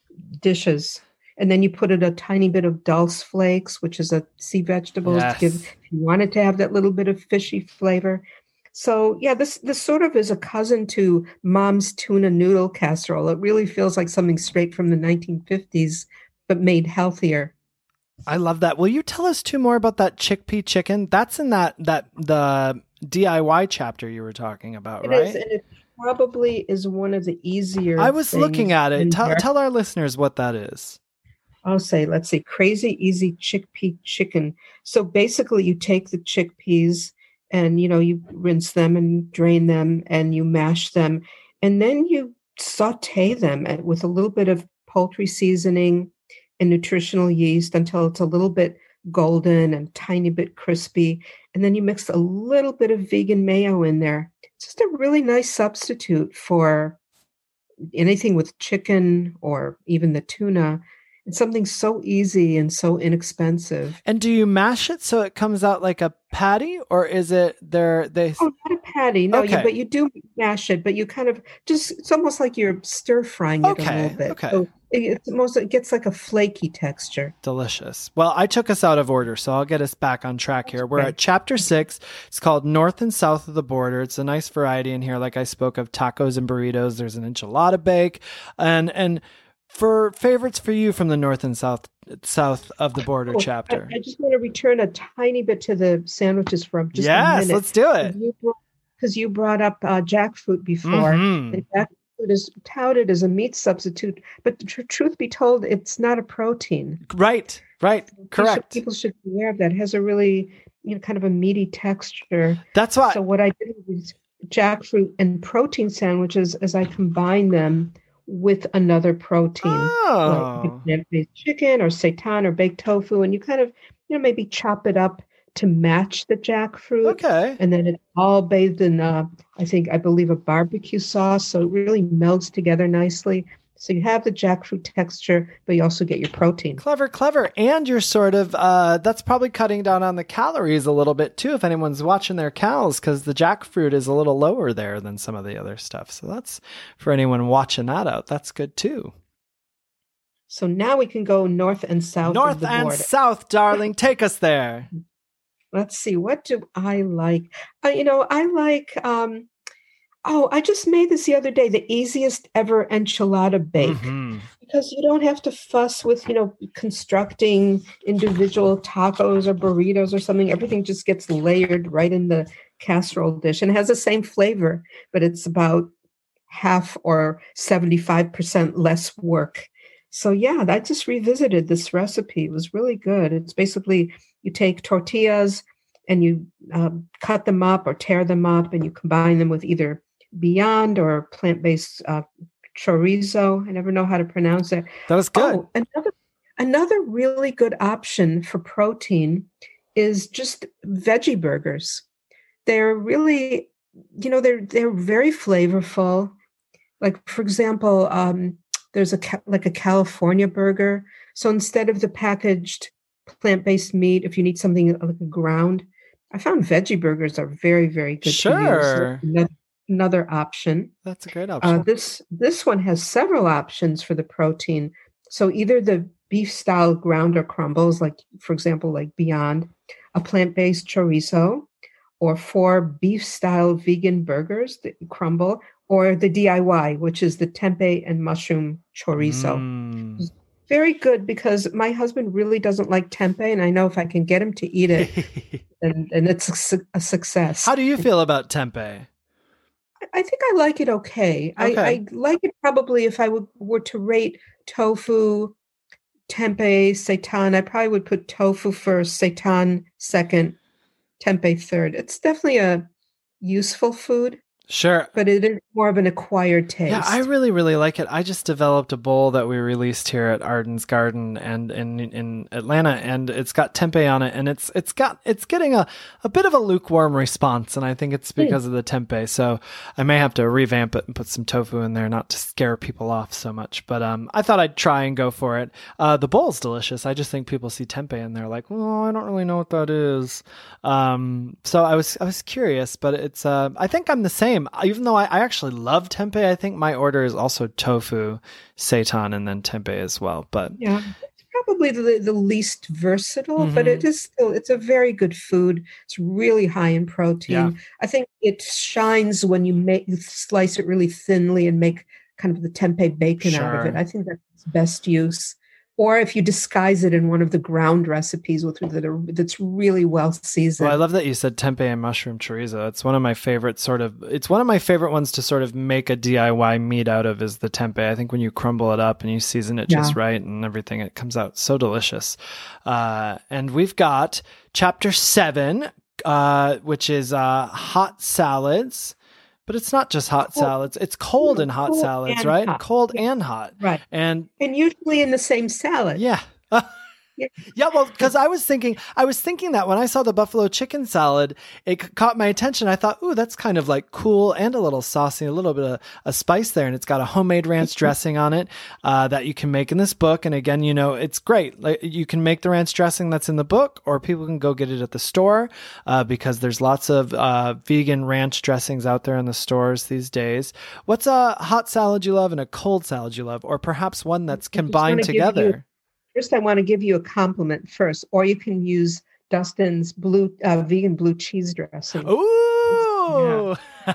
Speaker 3: dishes. And then you put in a tiny bit of dulse flakes, which is a sea vegetable,
Speaker 1: yes.
Speaker 3: to give, if you wanted to have that little bit of fishy flavor. So yeah, this this sort of is a cousin to Mom's tuna noodle casserole. It really feels like something straight from the nineteen fifties, but made healthier.
Speaker 1: I love that. Will you tell us two more about that chickpea chicken? That's in that that the D I Y chapter you were talking about,
Speaker 3: It
Speaker 1: right?
Speaker 3: is, and it probably is one of the easier.
Speaker 1: I was looking at it. Tell,
Speaker 3: there.
Speaker 1: tell our listeners what that is.
Speaker 3: I'll say, let's see, Crazy Easy Chickpea Chicken. So basically, you take the chickpeas and, you know, you rinse them and drain them and you mash them. And then you saute them with a little bit of poultry seasoning and nutritional yeast until it's a little bit golden and tiny bit crispy. And then you mix a little bit of vegan mayo in there. It's just a really nice substitute for anything with chicken or even the tuna. It's something so easy and so inexpensive.
Speaker 1: And do you mash it so it comes out like a patty, or is it there? They
Speaker 3: oh, not a patty, no.
Speaker 1: Okay.
Speaker 3: You, but you do mash it. But you kind of just it's almost like you're stir frying it
Speaker 1: Okay,
Speaker 3: a little bit.
Speaker 1: okay.
Speaker 3: So it, it's most it gets like a flaky texture.
Speaker 1: Delicious. Well, I took us out of order, so I'll get us back on track here. We're
Speaker 3: Okay.
Speaker 1: at chapter six. It's called North and South of the Border. It's a nice variety in here. Like I spoke of tacos and burritos. There's an enchilada bake, and and. For favorites for you from the north and south south of the border
Speaker 3: Oh,
Speaker 1: chapter.
Speaker 3: I, I just want to return a tiny bit to the sandwiches from just a
Speaker 1: Yes,
Speaker 3: minute.
Speaker 1: let's do it.
Speaker 3: Because you brought up uh, jackfruit before.
Speaker 1: Mhm.
Speaker 3: And jackfruit is touted as a meat substitute, but tr- truth be told, it's not a protein.
Speaker 1: Right, right, correct.
Speaker 3: People should, people should be aware of that. It has a really, you know, kind of a meaty texture.
Speaker 1: That's why.
Speaker 3: So what I did with jackfruit and protein sandwiches is I combine them with another protein,
Speaker 1: Oh.
Speaker 3: like plant-based chicken or seitan or baked tofu, and you kind of, you know, maybe chop it up to match the jackfruit.
Speaker 1: Okay.
Speaker 3: And then it's all bathed in, uh, I think, I believe, a barbecue sauce, so it really melds together nicely. So you have the jackfruit texture, but you also get your protein.
Speaker 1: Clever, clever. And you're sort of, uh, that's probably cutting down on the calories a little bit too, if anyone's watching their calories, because the jackfruit is a little lower there than some of the other stuff. So that's, for anyone watching that out, that's good too.
Speaker 3: So now we can go north and south
Speaker 1: North
Speaker 3: of the
Speaker 1: and
Speaker 3: border.
Speaker 1: south, darling. Take us there.
Speaker 3: Let's see, what do I like? Uh, you know, I like, um, oh, I just made this the other day, the easiest ever enchilada bake.
Speaker 1: Mhm.
Speaker 3: Because you don't have to fuss with, you know, constructing individual tacos or burritos or something. Everything just gets layered right in the casserole dish and it has the same flavor, but it's about half or seventy-five percent less work. So yeah, I just revisited this recipe. It was really good. It's basically you take tortillas and you um, cut them up or tear them up, and you combine them with either Beyond or plant-based uh, chorizo. I never know how to pronounce it.
Speaker 1: That was good.
Speaker 3: Oh, another another really good option for protein is just veggie burgers. They're really, you know, they're they're very flavorful. Like for example, um, there's a like a California burger. So instead of the packaged plant-based meat, if you need something like a ground, I found veggie burgers are very, very good
Speaker 1: Sure.
Speaker 3: to use. So another, another option.
Speaker 1: That's a great option.
Speaker 3: Uh, this this one has several options for the protein. So either the beef style grounder crumbles, like for example, like Beyond, a plant-based chorizo, or four beef style vegan burgers that you crumble, or the D I Y, which is the tempeh and mushroom chorizo.
Speaker 1: Mm.
Speaker 3: Very good, because my husband really doesn't like tempeh, and I know if I can get him to eat it, then, then it's a, su- a success.
Speaker 1: How do you feel about tempeh?
Speaker 3: I think I like it okay.
Speaker 1: Okay.
Speaker 3: I, I like it probably if I would, were to rate tofu, tempeh, seitan, I probably would put tofu first, seitan second, tempeh third. It's definitely a useful food,
Speaker 1: Sure.
Speaker 3: but it is more of an acquired taste.
Speaker 1: Yeah, I really, really like it. I just developed a bowl that we released here at Arden's Garden and in in Atlanta, and it's got tempeh on it, and it's it's got it's getting a, a bit of a lukewarm response, and I think it's because mm. of the tempeh. So I may have to revamp it and put some tofu in there, not to scare people off so much. But um, I thought I'd try and go for it. Uh, the bowl's delicious. I just think people see tempeh and they're like, "Oh, I don't really know what that is." Um, so I was I was curious, but it's uh, I think I'm the same. Even though I, I actually love tempeh, I think my order is also tofu, seitan, and then tempeh as well. But
Speaker 3: yeah, it's probably the, the least versatile,
Speaker 1: Mm-hmm.
Speaker 3: but it is still, it's a very good food. It's really high in protein.
Speaker 1: Yeah.
Speaker 3: I think it shines when you make you slice it really thinly and make kind of the tempeh bacon out of
Speaker 1: Sure.
Speaker 3: it. I think that's best use. Or if you disguise it in one of the ground recipes with that are, that's really well seasoned.
Speaker 1: Well, I love that you said tempeh and mushroom chorizo. It's one of my favorite sort of, it's one of my favorite ones to sort of make a D I Y meat out of is the tempeh. I think when you crumble it up and you season it just
Speaker 3: Yeah.
Speaker 1: right and everything, it comes out so delicious. Uh, and we've got chapter seven, uh, which is uh, hot salads. But it's not just hot
Speaker 3: Cold.
Speaker 1: salads. It's cold and hot
Speaker 3: Cold
Speaker 1: salads,
Speaker 3: and
Speaker 1: right?
Speaker 3: hot.
Speaker 1: Cold and hot.
Speaker 3: Right.
Speaker 1: And
Speaker 3: And usually in the same salad.
Speaker 1: yeah.
Speaker 3: Yeah.
Speaker 1: Yeah, well, because I was thinking, I was thinking that when I saw the buffalo chicken salad, it c- caught my attention. I thought, ooh, that's kind of like cool and a little saucy, a little bit of a spice there, and it's got a homemade ranch dressing on it uh, that you can make in this book. And again, you know, it's great. Like, you can make the ranch dressing that's in the book, or people can go get it at the store uh, because there's lots of uh, vegan ranch dressings out there in the stores these days. What's a hot salad you love and a cold salad you love, or perhaps one that's combined
Speaker 3: wanna give
Speaker 1: together?
Speaker 3: you- First, I want to give you a compliment first, or you can use Dustin's blue uh, vegan blue cheese dressing.
Speaker 1: Ooh.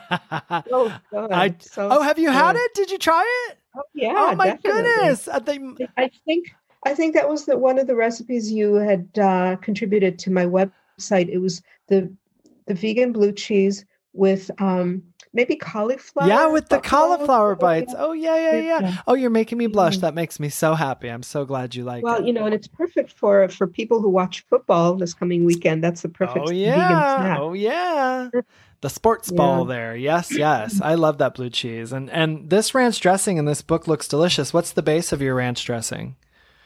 Speaker 3: So good.
Speaker 1: I,
Speaker 3: So
Speaker 1: oh, have you had
Speaker 3: good.
Speaker 1: it? Did you try it?
Speaker 3: Oh, yeah.
Speaker 1: oh my
Speaker 3: definitely.
Speaker 1: goodness! I think
Speaker 3: I think I think that was the one of the recipes you had uh, contributed to my website. It was the the vegan blue cheese with um, maybe cauliflower.
Speaker 1: yeah, with the
Speaker 3: buffalo.
Speaker 1: cauliflower bites. Oh yeah, yeah, yeah.
Speaker 3: Yeah.
Speaker 1: Oh, you're making me blush.
Speaker 3: Yeah.
Speaker 1: That makes me so happy. I'm so glad you like
Speaker 3: Well,
Speaker 1: it.
Speaker 3: you know, and it's perfect for for people who watch football this coming weekend. That's the perfect
Speaker 1: oh
Speaker 3: vegan
Speaker 1: yeah,
Speaker 3: snack.
Speaker 1: oh yeah. The sports ball
Speaker 3: Yeah.
Speaker 1: there. Yes, yes. I love that blue cheese. And and this ranch dressing in this book looks delicious. What's the base of your ranch dressing?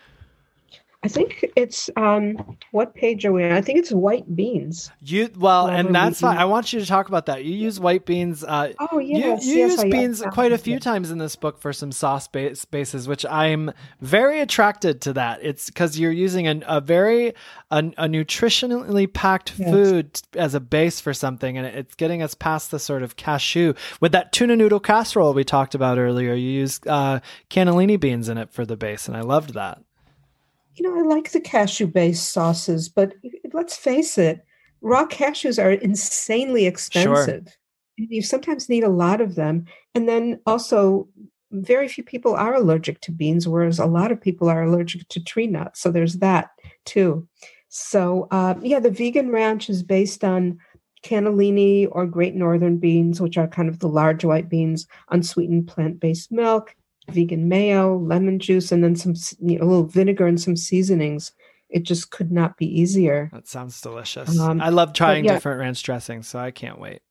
Speaker 3: I think it's um what page are we on? I think it's white beans.
Speaker 1: You well,
Speaker 3: Whatever
Speaker 1: and that's
Speaker 3: we
Speaker 1: fine.
Speaker 3: eat.
Speaker 1: I want you to talk about that. You use white beans. Uh,
Speaker 3: Oh yes,
Speaker 1: you you
Speaker 3: yes,
Speaker 1: use
Speaker 3: I-
Speaker 1: beans
Speaker 3: I-
Speaker 1: quite a few times in this book for some sauce base, bases, which I'm very attracted to. That it's because you're using a, a very a, a nutritionally packed
Speaker 3: Yes.
Speaker 1: food as a base for something, and it's getting us past the sort of cashew. With that tuna noodle casserole we talked about earlier, you use uh, cannellini beans in it for the base, and I loved that.
Speaker 3: You know, I like the cashew-based sauces, but let's face it, raw cashews are insanely expensive. You sometimes need a lot of them. And then also, very few people are allergic to beans, whereas a lot of people are allergic to tree nuts. So there's that too. So uh, yeah, the vegan ranch is based on cannellini or Great Northern beans, which are kind of the large white beans, unsweetened plant-based milk, vegan mayo, lemon juice, and then some you know, a little vinegar and some seasonings. It just could not be easier.
Speaker 1: That sounds delicious.
Speaker 3: Um,
Speaker 1: I love trying
Speaker 3: yeah.
Speaker 1: different ranch dressings, so I can't wait.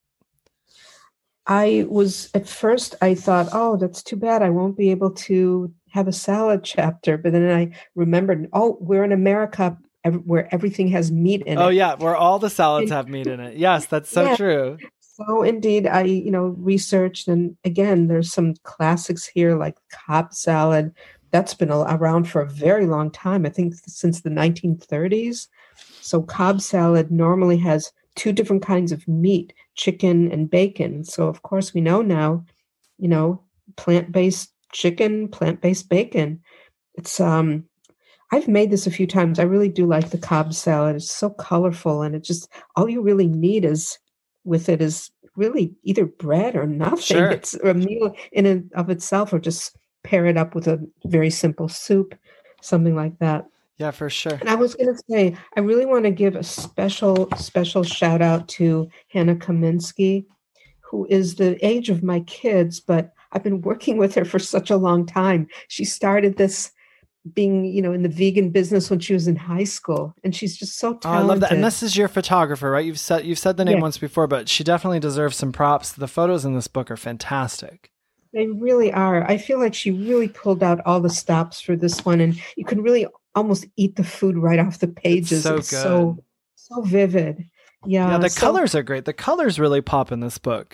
Speaker 3: I was at first I thought, oh, that's too bad. I won't be able to have a salad chapter. But then I remembered, oh, we're in America ev- where everything has meat in
Speaker 1: Oh
Speaker 3: it.
Speaker 1: yeah, where all the salads
Speaker 3: And-
Speaker 1: have meat in it. Yes, that's so
Speaker 3: Yeah.
Speaker 1: true.
Speaker 3: So indeed, I you know researched, and again, there's some classics here like Cobb salad. That's been a- around for a very long time. I think since the nineteen thirties. So Cobb salad normally has two different kinds of meat, chicken and bacon. So of course we know now, you know, plant-based chicken, plant-based bacon. It's um I've made this a few times. I really do like the Cobb salad. It's so colorful, and it just all you really need is with it is really either bread or nothing.
Speaker 1: Sure.
Speaker 3: It's a meal in and of itself, or just pair it up with a very simple soup, something like that.
Speaker 1: Yeah, for sure.
Speaker 3: And I was going to say, I really want to give a special, special shout out to Hannah Kaminsky, who is the age of my kids, but I've been working with her for such a long time. She started this being, you know, in the vegan business when she was in high school, and she's just so
Speaker 1: Oh,
Speaker 3: talented.
Speaker 1: I love that. And this is your photographer, right? You've said you've said the name
Speaker 3: Yeah.
Speaker 1: once before, but she definitely deserves some props. The photos in this book are fantastic.
Speaker 3: They really are. I feel like she really pulled out all the stops for this one, and you can really almost eat the food right off the pages.
Speaker 1: so
Speaker 3: It's
Speaker 1: good.
Speaker 3: so so vivid. Yeah,
Speaker 1: Yeah, the
Speaker 3: so-
Speaker 1: colors are great. The colors really pop in this book.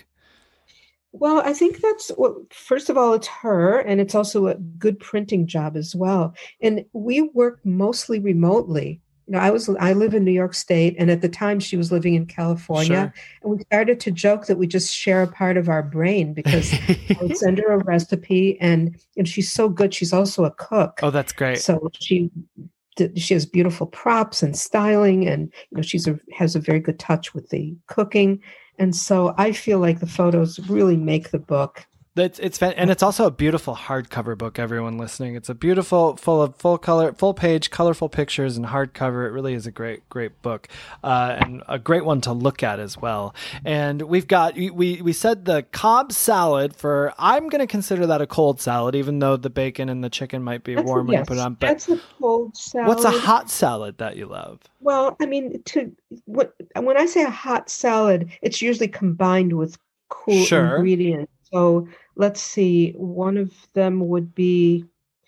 Speaker 3: Well, I think that's what, first of all, it's her, and it's also a good printing job as well. And we work mostly remotely. You know, I was I live in New York State, and at the time she was living in California, and we started to joke that we just share a part of our brain because I would send her a recipe, and and she's so good. She's also a cook.
Speaker 1: Oh, that's great.
Speaker 3: So she did- she has beautiful props and styling, and you know she's a, has a very good touch with the cooking. And so I feel like the photos really make the book.
Speaker 1: It's it's fan- and it's also a beautiful hardcover book. Everyone listening, it's a beautiful, full of full color, full page, colorful pictures, and hardcover. It really is a great, great book, uh, and a great one to look at as well. And we've got we we said the Cobb salad for. I'm going to consider that a cold salad, even though the bacon and the chicken might be
Speaker 3: That's a-
Speaker 1: warm when you
Speaker 3: yes,
Speaker 1: put it on. But
Speaker 3: that's a cold salad.
Speaker 1: what's a hot salad that you love?
Speaker 3: Well, I mean, to what when I say a hot salad, it's usually combined with cool
Speaker 1: Sure.
Speaker 3: ingredients. So let's see, one of them would be,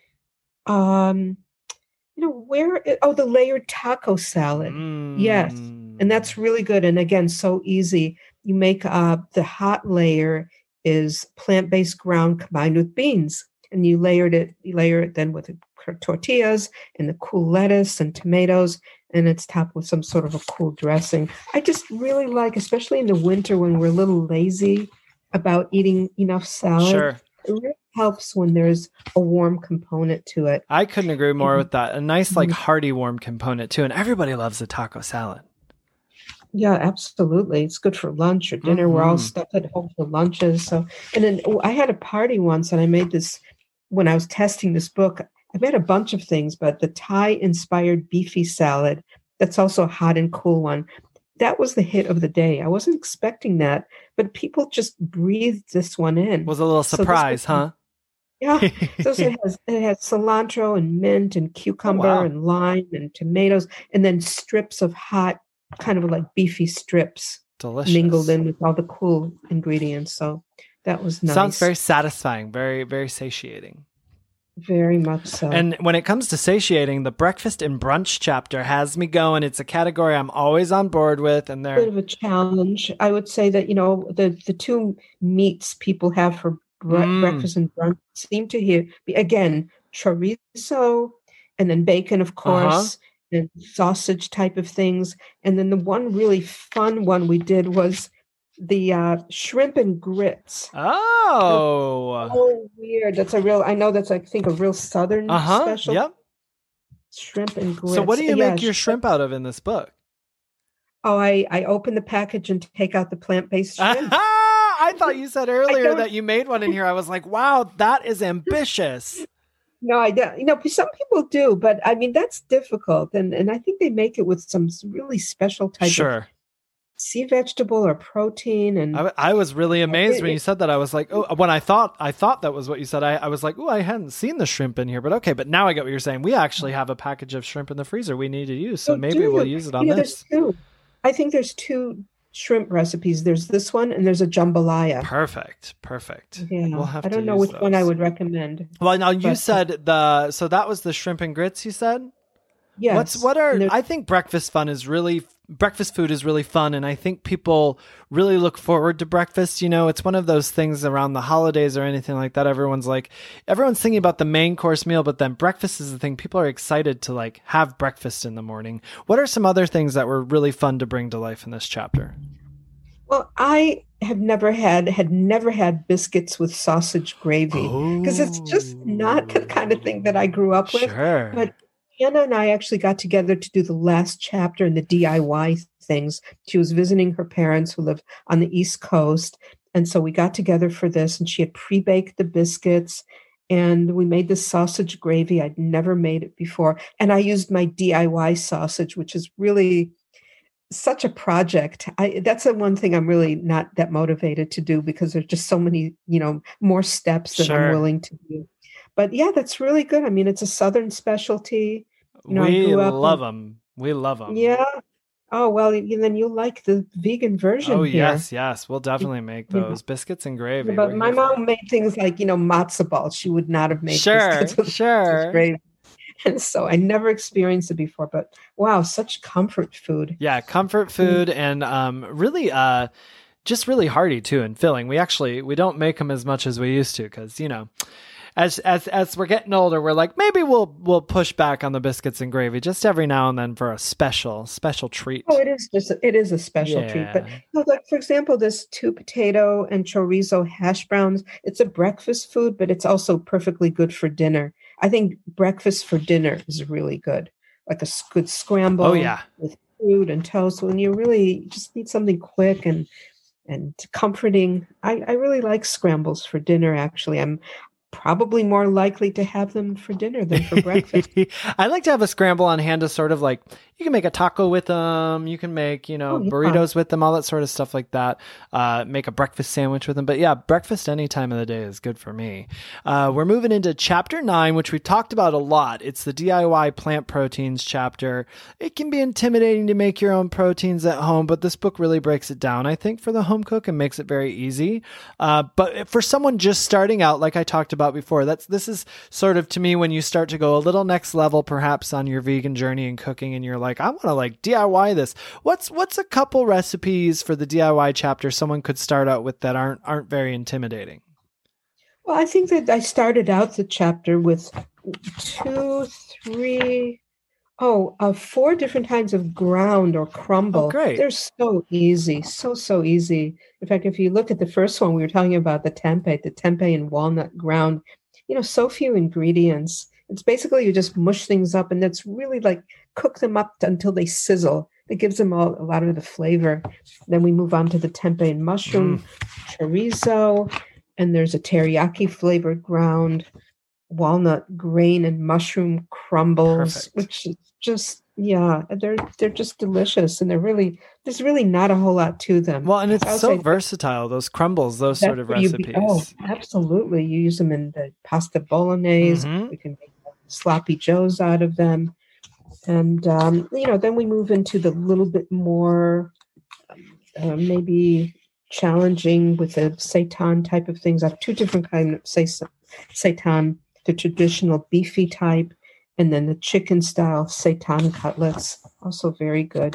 Speaker 3: um, you know, where oh the layered taco salad. Yes.
Speaker 1: Mm.
Speaker 3: And that's really good. And again, so easy. You make uh, the hot layer is plant-based ground combined with beans. And you layered it, you layer it then with the tortillas and the cool lettuce and tomatoes, and it's topped with some sort of a cool dressing. I just really like, especially in the winter when we're a little lazy about eating enough salad.
Speaker 1: Sure.
Speaker 3: It really helps when there's a warm component to it.
Speaker 1: I couldn't agree more with that. A nice, like,
Speaker 3: Mhm.
Speaker 1: hearty, warm component too. And everybody loves a taco salad.
Speaker 3: Yeah, absolutely. It's good for lunch or dinner. We're all
Speaker 1: Mhm.
Speaker 3: stuck at home for lunches. So, and then oh, I had a party once, and I made this when I was testing this book. I made a bunch of things, but the Thai-inspired beefy salad, that's also a hot and cool one. That was the hit of the day. I wasn't expecting that, but people just breathed this one in.
Speaker 1: Was a little
Speaker 3: So this
Speaker 1: surprise,
Speaker 3: was-
Speaker 1: huh?
Speaker 3: Yeah. So it has it has cilantro and mint and cucumber
Speaker 1: wow.
Speaker 3: and lime and tomatoes, and then strips of hot, kind of like beefy strips
Speaker 1: Delicious.
Speaker 3: mingled in with all the cool ingredients. So that was nice.
Speaker 1: Sounds very satisfying, very, very satiating.
Speaker 3: very much so.
Speaker 1: And when it comes to satiating, the breakfast and brunch chapter has me going. It's a category I'm always on board with, and
Speaker 3: bit
Speaker 1: they're
Speaker 3: of a challenge. I would say that, you know, the the two meats people have for bre-
Speaker 1: Mm.
Speaker 3: breakfast and brunch seem to here be again chorizo, and then bacon, of course, and sausage type of things. And then the one really fun one we did was the uh, shrimp and grits.
Speaker 1: oh,
Speaker 3: Oh, weird! That's a real. I know that's I think a real southern
Speaker 1: uh huh,
Speaker 3: special.
Speaker 1: yep.
Speaker 3: Shrimp and grits.
Speaker 1: So, what do you
Speaker 3: Yeah,
Speaker 1: make your shrimp out of in this book?
Speaker 3: Oh, I I open the package and take out the plant based shrimp.
Speaker 1: I thought you said earlier
Speaker 3: don't-
Speaker 1: that you made one in here. I was like, wow, that is ambitious.
Speaker 3: No, I don't. You know, some people do, but I mean that's difficult, and and I think they make it with some really special type of
Speaker 1: Sure.
Speaker 3: sea vegetable or protein. And
Speaker 1: I, I was really amazed
Speaker 3: it,
Speaker 1: when you said that. I was like, oh, when I thought I thought that was what you said. I, I was like, oh, I hadn't seen the shrimp in here, but okay. But now I get what you're saying. We actually have a package of shrimp in the freezer we need to use, so
Speaker 3: oh,
Speaker 1: maybe
Speaker 3: do
Speaker 1: we'll
Speaker 3: you?
Speaker 1: use it on
Speaker 3: you know,
Speaker 1: this.
Speaker 3: There's two. I think there's two shrimp recipes. There's this one and there's a jambalaya.
Speaker 1: Perfect, perfect.
Speaker 3: Yeah,
Speaker 1: We'll have
Speaker 3: I don't
Speaker 1: to
Speaker 3: know
Speaker 1: use
Speaker 3: which one I
Speaker 1: those.
Speaker 3: would recommend.
Speaker 1: Well, now you
Speaker 3: but-
Speaker 1: said the so that was the shrimp and grits. You said.
Speaker 3: Yes.
Speaker 1: What's what are
Speaker 3: And there's-
Speaker 1: I think breakfast fun is really breakfast food is really fun, and I think people really look forward to breakfast. You know, it's one of those things around the holidays or anything like that. Everyone's like, everyone's thinking about the main course meal, but then breakfast is the thing. People are excited to like have breakfast in the morning. What are some other things that were really fun to bring to life in this chapter?
Speaker 3: Well, I have never had had never had biscuits with sausage gravy because it's just not the kind of thing that I grew up with.
Speaker 1: Sure.
Speaker 3: But Hannah and I actually got together to do the last chapter in the D I Y things. She was visiting her parents who live on the East Coast. And so we got together for this, and she had pre-baked the biscuits, and we made this sausage gravy. I'd never made it before. And I used my D I Y sausage, which is really such a project. I, that's the one thing I'm really not that motivated to do because there's just so many, you know, more steps than
Speaker 1: Sure.
Speaker 3: I'm willing to do. But yeah, that's really good. I mean, it's a Southern specialty. You know, I
Speaker 1: we
Speaker 3: grew up
Speaker 1: love
Speaker 3: in-
Speaker 1: them. We love them.
Speaker 3: Yeah. Oh, well, y- then you'll like the vegan version
Speaker 1: Oh,
Speaker 3: here.
Speaker 1: yes, yes. We'll definitely make
Speaker 3: Yeah.
Speaker 1: those biscuits and gravy.
Speaker 3: But
Speaker 1: We're
Speaker 3: my
Speaker 1: here for
Speaker 3: mom
Speaker 1: it.
Speaker 3: made things like, you know, matzo balls. She would not have made
Speaker 1: Sure,
Speaker 3: biscuits with
Speaker 1: sure.
Speaker 3: sausage gravy. And so I never experienced it before, but wow, such comfort food.
Speaker 1: Yeah, comfort food and um, really, uh, just really hearty too and filling. We actually we don't make them as much as we used to because you know, as as as we're getting older, we're like maybe we'll we'll push back on the biscuits and gravy just every now and then for a special special treat.
Speaker 3: Oh, it is just it is a special treat. But
Speaker 1: Yeah.
Speaker 3: you know, like for example, this two potato and chorizo hash browns. It's a breakfast food, but it's also perfectly good for dinner. I think breakfast for dinner is really good, like a s- good scramble.
Speaker 1: Oh, yeah.
Speaker 3: with fruit and toast. When you really just need something quick and and comforting, I, I really like scrambles for dinner. Actually, I'm probably more likely to have them for dinner than for breakfast.
Speaker 1: I like to have a scramble on hand to sort of like you can make a taco with them, you can make you know
Speaker 3: Oh, yeah.
Speaker 1: burritos with them, all that sort of stuff like that. Uh, make a breakfast sandwich with them, but yeah, breakfast any time of the day is good for me. Uh, we're moving into chapter nine, which we've talked about a lot. It's the D I Y plant proteins chapter. It can be intimidating to make your own proteins at home, but this book really breaks it down, I think, for the home cook and makes it very easy. Uh, but for someone just starting out, like I talked about before, that's this is sort of to me when you start to go a little next level, perhaps on your vegan journey and cooking, and you're like, I want to like D I Y this. What's what's a couple recipes for the D I Y chapter someone could start out with that aren't aren't very intimidating?
Speaker 3: Well, I think that I started out the chapter with two, three, oh, uh, four different kinds of ground or crumble.
Speaker 1: Oh, great.
Speaker 3: They're so easy, so, so easy. In fact, if you look at the first one, we were talking about the tempeh, the tempeh and walnut ground, you know, so few ingredients. It's basically you just mush things up, and that's really like cook them up until they sizzle. It gives them all a lot of the flavor. Then we move on to the tempeh and mushroom, chorizo, and there's a teriyaki flavored ground, walnut grain and mushroom crumbles,
Speaker 1: Perfect.
Speaker 3: which is just yeah, they're they're just delicious, and they're really there's really not a whole lot to them.
Speaker 1: Well, and it's
Speaker 3: I would
Speaker 1: so
Speaker 3: say
Speaker 1: versatile, those crumbles, those
Speaker 3: that's
Speaker 1: sort of
Speaker 3: where you
Speaker 1: recipes.
Speaker 3: be- oh, absolutely. You use them in the pasta bolognese.
Speaker 1: Mhm.
Speaker 3: We can make sloppy joes out of them. And, um, you know, then we move into the little bit more uh, maybe challenging with the seitan type of things. I have two different kinds of se- seitan, the traditional beefy type, and then the chicken style seitan cutlets, also very good.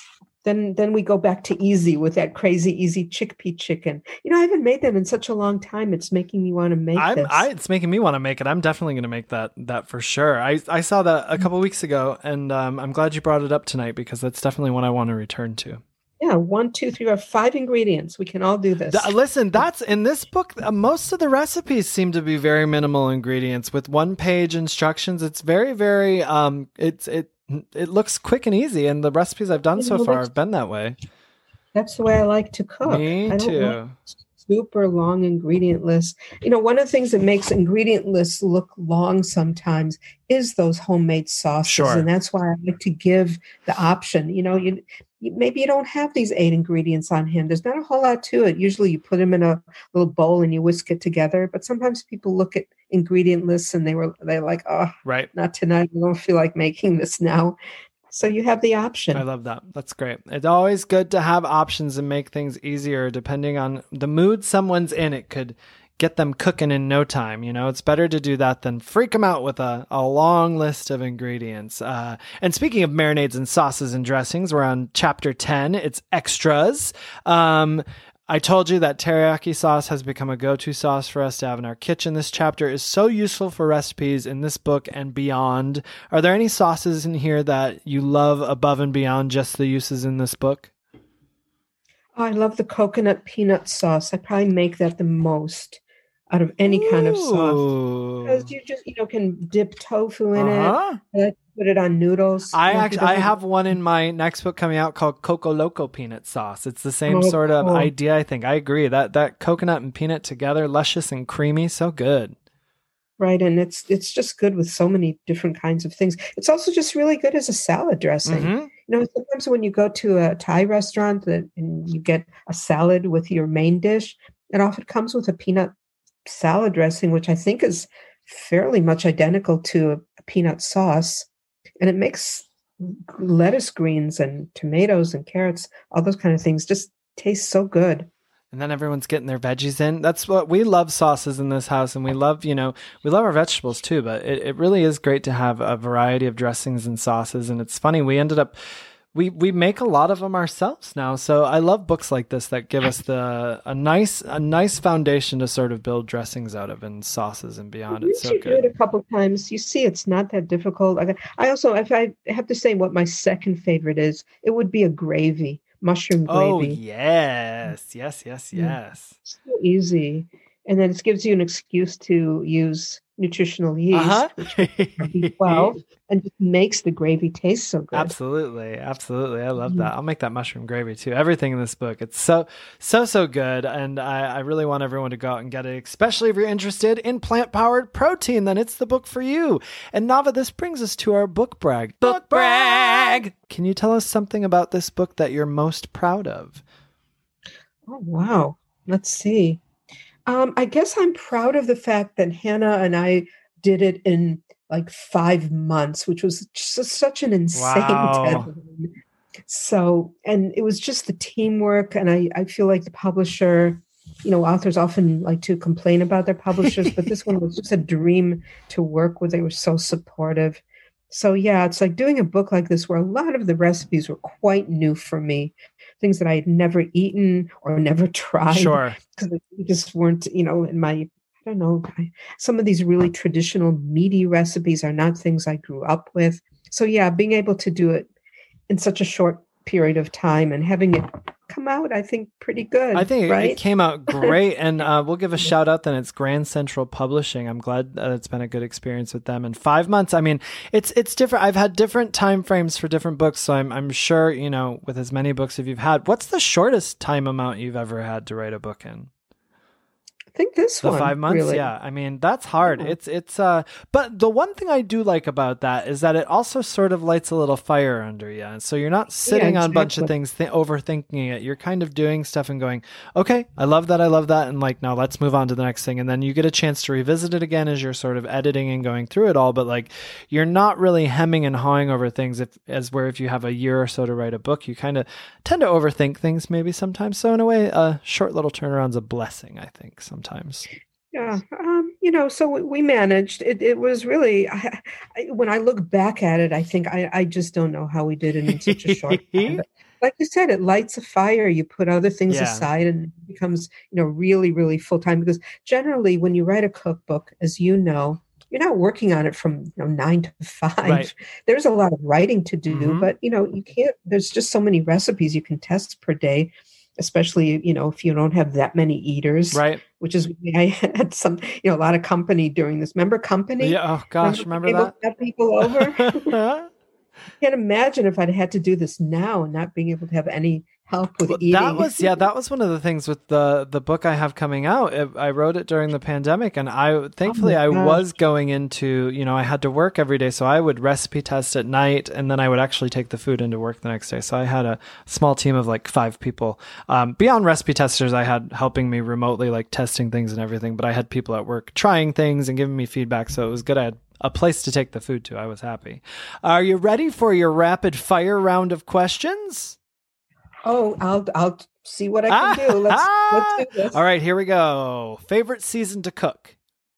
Speaker 3: Then then we go back to easy with that crazy easy chickpea chicken. You know, I haven't made them in such a long time. It's making me want to make
Speaker 1: I'm,
Speaker 3: this.
Speaker 1: I, it's making me want to make it. I'm definitely going to make that that for sure. I, I saw that a couple weeks ago, and um, I'm glad you brought it up tonight because that's definitely one I want to return to.
Speaker 3: Yeah, one, two, three, or five ingredients. We can all do this.
Speaker 1: Th- listen, that's in this book. Uh, most of the recipes seem to be very minimal ingredients with one page instructions. It's very, very. Um, it's it it looks quick and easy, and the recipes I've done
Speaker 3: You
Speaker 1: so
Speaker 3: know,
Speaker 1: far
Speaker 3: that's-
Speaker 1: have been that way.
Speaker 3: That's the way I like to cook.
Speaker 1: Me
Speaker 3: I don't
Speaker 1: too.
Speaker 3: want super long ingredient lists. You know, one of the things that makes ingredient lists look long sometimes is those homemade sauces.
Speaker 1: Sure.
Speaker 3: And that's why I like to give the option. You know, you you, maybe you don't have these eight ingredients on hand. There's not a whole lot to it. Usually you put them in a little bowl and you whisk it together. But sometimes people look at ingredient lists and they were, they're like, oh,
Speaker 1: Right.
Speaker 3: not tonight. I don't feel like making this now. So you have the option.
Speaker 1: I love that. That's great. It's always good to have options and make things easier depending on the mood someone's in. It could get them cooking in no time. You know, it's better to do that than freak them out with a, a long list of ingredients. Uh, and speaking of marinades and sauces and dressings, we're on chapter ten. It's extras. Um, I told you that teriyaki sauce has become a go-to sauce for us to have in our kitchen. This chapter is so useful for recipes in this book and beyond. Are there any sauces in here that you love above and beyond just the uses in this book?
Speaker 3: Oh, I love the coconut peanut sauce. I probably make that the most out of any kind of sauce.
Speaker 1: Ooh.
Speaker 3: Because you just, you know, can dip tofu in
Speaker 1: Uh-huh.
Speaker 3: it. I like to put it on noodles.
Speaker 1: I
Speaker 3: You know, if
Speaker 1: actually
Speaker 3: you
Speaker 1: I
Speaker 3: don't-
Speaker 1: have one in my next book coming out called Coco Loco peanut sauce. It's the same
Speaker 3: Oh,
Speaker 1: sort of
Speaker 3: cool.
Speaker 1: idea, I think. I agree. That that coconut and peanut together, luscious and creamy, so good.
Speaker 3: Right, and it's it's just good with so many different kinds of things. It's also just really good as a salad dressing.
Speaker 1: Mhm.
Speaker 3: You know, sometimes when you go to a Thai restaurant that, and you get a salad with your main dish, it often comes with a peanut salad dressing, which I think is fairly much identical to a, a peanut sauce. And it makes lettuce greens and tomatoes and carrots, all those kind of things, just taste so good.
Speaker 1: And then everyone's getting their veggies in. That's what we love sauces in this house. And we love, you know, we love our vegetables too, but it, it really is great to have a variety of dressings and sauces. And it's funny, we ended up, we, we make a lot of them ourselves now. So I love books like this that give us the, a nice, a nice foundation to sort of build dressings out of and sauces and beyond. It's
Speaker 3: Once
Speaker 1: so
Speaker 3: you do it
Speaker 1: good.
Speaker 3: a couple times, you see it's not that difficult. I, I also, if I have to say what my second favorite is, it would be a gravy, mushroom
Speaker 1: Oh,
Speaker 3: gravy.
Speaker 1: yes. Yes, yes, yes.
Speaker 3: So easy. And then it gives you an excuse to use nutritional yeast,
Speaker 1: Uh-huh.
Speaker 3: B twelve, and just makes the gravy taste so good.
Speaker 1: Absolutely. Absolutely. I love
Speaker 3: Mhm.
Speaker 1: that. I'll make that mushroom gravy too. Everything in this book. It's so, so, so good. And I, I really want everyone to go out and get it, especially if you're interested in plant powered protein, then it's the book for you. And Nava, this brings us to our book brag. Book brag! Can you tell us something about this book that you're most proud of?
Speaker 3: Oh, wow. Let's see. Um, I guess I'm proud of the fact that Hannah and I did it in like five months, which was just such an insane
Speaker 1: Wow.
Speaker 3: deadline. So, and it was just the teamwork. And I, I feel like the publisher, you know, authors often like to complain about their publishers, but this one was just a dream to work with. They were so supportive. So yeah, it's like doing a book like this where a lot of the recipes were quite new for me, things that I had never eaten or never tried.
Speaker 1: Sure.
Speaker 3: Because they just weren't, you know, in my, I don't know, I, some of these really traditional meaty recipes are not things I grew up with. So yeah, being able to do it in such a short period of time and having it come out, I think, pretty good.
Speaker 1: I think it-
Speaker 3: right?
Speaker 1: it came out great, and uh, we'll give a shout out then. It's Grand Central Publishing. I'm glad that it's been a good experience with them. In five months, I mean, it's it's different. I've had different time frames for different books, so I'm I'm sure, you know, with as many books as you've had, what's the shortest time amount you've ever had to write a book in?
Speaker 3: I think this
Speaker 1: The
Speaker 3: one.
Speaker 1: five months,
Speaker 3: really.
Speaker 1: yeah. I mean, that's hard.
Speaker 3: Yeah.
Speaker 1: It's it's uh, but the one thing I do like about that is that it also sort of lights a little fire under you, and so you're not sitting on a bunch of
Speaker 3: exactly.
Speaker 1: things, th- overthinking it. You're kind of doing stuff and going, okay, I love that, I love that, and like, now let's move on to the next thing, and then you get a chance to revisit it again as you're sort of editing and going through it all. But like, you're not really hemming and hawing over things. If as where if you have a year or so to write a book, you kind of tend to overthink things maybe sometimes. So in a way, a short little turnaround's a blessing, I think, sometimes.
Speaker 3: Yeah, um, you know, so we- we managed. It, it was really, I, I, when I look back at it, I think I, I just don't know how we did it in such a short time. But like you said, it lights a fire. You put other things
Speaker 1: Yeah.
Speaker 3: aside and it becomes, you know, really, really full time. Because generally, when you write a cookbook, as you know, you're not working on it from you know nine to five.
Speaker 1: Right.
Speaker 3: There's a lot of writing to do,
Speaker 1: Mhm.
Speaker 3: but you know, you can't. There's just so many recipes you can test per day. Especially, you know, if you don't have that many eaters,
Speaker 1: Right.
Speaker 3: which is why I had some, you know, a lot of company during this. Remember company?
Speaker 1: Yeah. Oh gosh, remember
Speaker 3: people
Speaker 1: that?
Speaker 3: had people over? can't imagine if I'd had to do this now and not being able to have any help with
Speaker 1: Well,
Speaker 3: eating.
Speaker 1: that was yeah, that was one of the things with the the book I have coming out. It, I wrote it during the pandemic, and I thankfully
Speaker 3: Oh my
Speaker 1: I
Speaker 3: gosh.
Speaker 1: was going into, you know, I had to work every day, so I would recipe test at night, and then I would actually take the food into work the next day. So I had a small team of like five people. Um, beyond recipe testers, I had helping me remotely, like testing things and everything. But I had people at work trying things and giving me feedback, so it was good. I had a place to take the food to. I was happy. Are you ready for your rapid fire round of questions?
Speaker 3: Oh, I'll I'll see what I can do. Let's let's do this.
Speaker 1: All right, here we go. Favorite season to cook?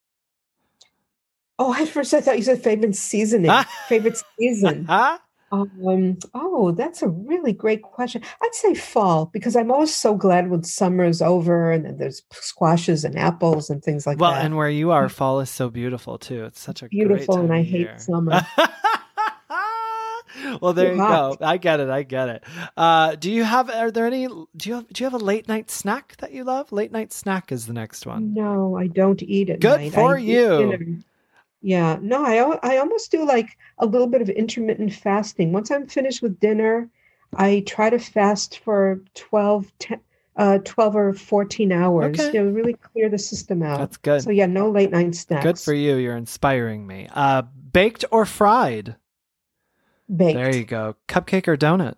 Speaker 3: Oh, at first I thought you said favorite seasoning. Favorite season.
Speaker 1: Huh?
Speaker 3: Um, oh, that's a really great question. I'd say fall because I'm always so glad when summer is over and then there's squashes and apples and things like
Speaker 1: Well,
Speaker 3: that.
Speaker 1: and where you are, fall is so beautiful too. It's such a
Speaker 3: Beautiful,
Speaker 1: great time
Speaker 3: and I
Speaker 1: of
Speaker 3: hate
Speaker 1: year.
Speaker 3: summer.
Speaker 1: Well, there
Speaker 3: Too
Speaker 1: you
Speaker 3: hot.
Speaker 1: go. I get it. I get it. Uh, do you have? Are there any? Do you have? Do you have a late night snack that you love? Late night snack is the next one.
Speaker 3: No, I don't eat at
Speaker 1: Good
Speaker 3: night.
Speaker 1: for
Speaker 3: I eat
Speaker 1: you.
Speaker 3: dinner. Yeah, no, I al- I almost do like a little bit of intermittent fasting. Once I'm finished with dinner, I try to fast for twelve, ten, uh, twelve or fourteen hours.
Speaker 1: Okay.
Speaker 3: You know, really clear the system out.
Speaker 1: That's good.
Speaker 3: So yeah, no late night snacks.
Speaker 1: Good for you. You're inspiring me. Uh, baked or fried?
Speaker 3: Baked.
Speaker 1: There you go. Cupcake or donut?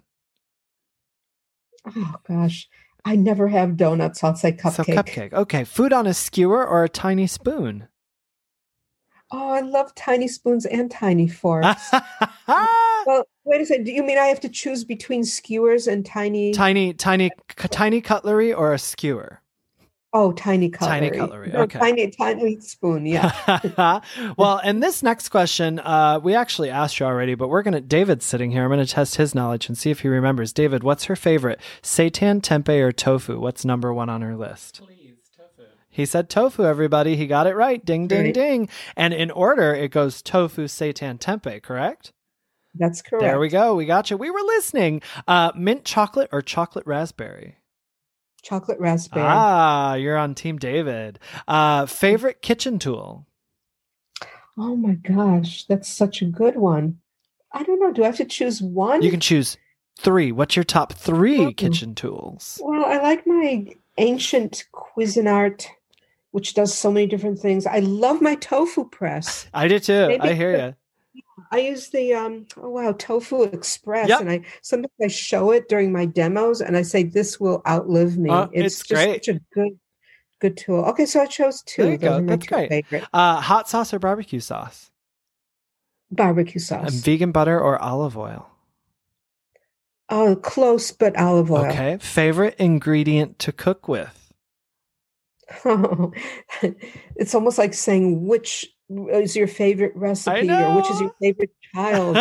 Speaker 3: Oh gosh, I never have donuts. I'll say cupcake.
Speaker 1: So cupcake. Okay. Food on a skewer or a tiny spoon?
Speaker 3: Oh, I love tiny spoons and tiny forks. Well, wait a second. Do you mean I have to choose between skewers and tiny?
Speaker 1: tiny, tiny, c- tiny cutlery or a skewer?
Speaker 3: Oh, tiny cutlery.
Speaker 1: Tiny cutlery,
Speaker 3: No,
Speaker 1: okay.
Speaker 3: Tiny, tiny spoon. Yeah.
Speaker 1: Well, and this next question, uh, we actually asked you already, but we're gonna. David's sitting here. I'm gonna test his knowledge and see if he remembers. David, what's her favorite? Seitan, tempeh, or tofu? What's number one on her list?
Speaker 2: Please, tofu.
Speaker 1: He said tofu. Everybody, he got it right. Ding, ding,
Speaker 3: Right.
Speaker 1: ding. And in order, it goes tofu, seitan, tempeh. Correct?
Speaker 3: That's correct.
Speaker 1: There we go. We got you. We were listening. Uh, mint chocolate or chocolate raspberry?
Speaker 3: Chocolate raspberry.
Speaker 1: Ah, you're on Team David. Uh, favorite kitchen tool?
Speaker 3: Oh my gosh, that's such a good one. I don't know. Do I have to choose one?
Speaker 1: You can choose three. What's your top three
Speaker 3: Oh.
Speaker 1: kitchen tools?
Speaker 3: Well, I like my ancient Cuisinart, which does so many different things. I love my tofu press.
Speaker 1: I do too.
Speaker 3: Maybe
Speaker 1: I hear
Speaker 3: the-
Speaker 1: you.
Speaker 3: I use the um oh wow, Tofu Express,
Speaker 1: Yep.
Speaker 3: and I sometimes I show it during my demos, and I say this will outlive me.
Speaker 1: Oh, it's
Speaker 3: just
Speaker 1: great.
Speaker 3: such a good good tool. Okay, so I chose two.
Speaker 1: There you
Speaker 3: Those
Speaker 1: go.
Speaker 3: are my
Speaker 1: That's
Speaker 3: two
Speaker 1: great.
Speaker 3: favorite.
Speaker 1: Uh, hot sauce or barbecue sauce?
Speaker 3: Barbecue
Speaker 1: And
Speaker 3: sauce.
Speaker 1: vegan butter or olive oil?
Speaker 3: Oh, close, but olive oil.
Speaker 1: Okay. Favorite ingredient to cook with?
Speaker 3: Oh, it's almost like saying which is your favorite recipe or which is your
Speaker 1: know.
Speaker 3: favorite child.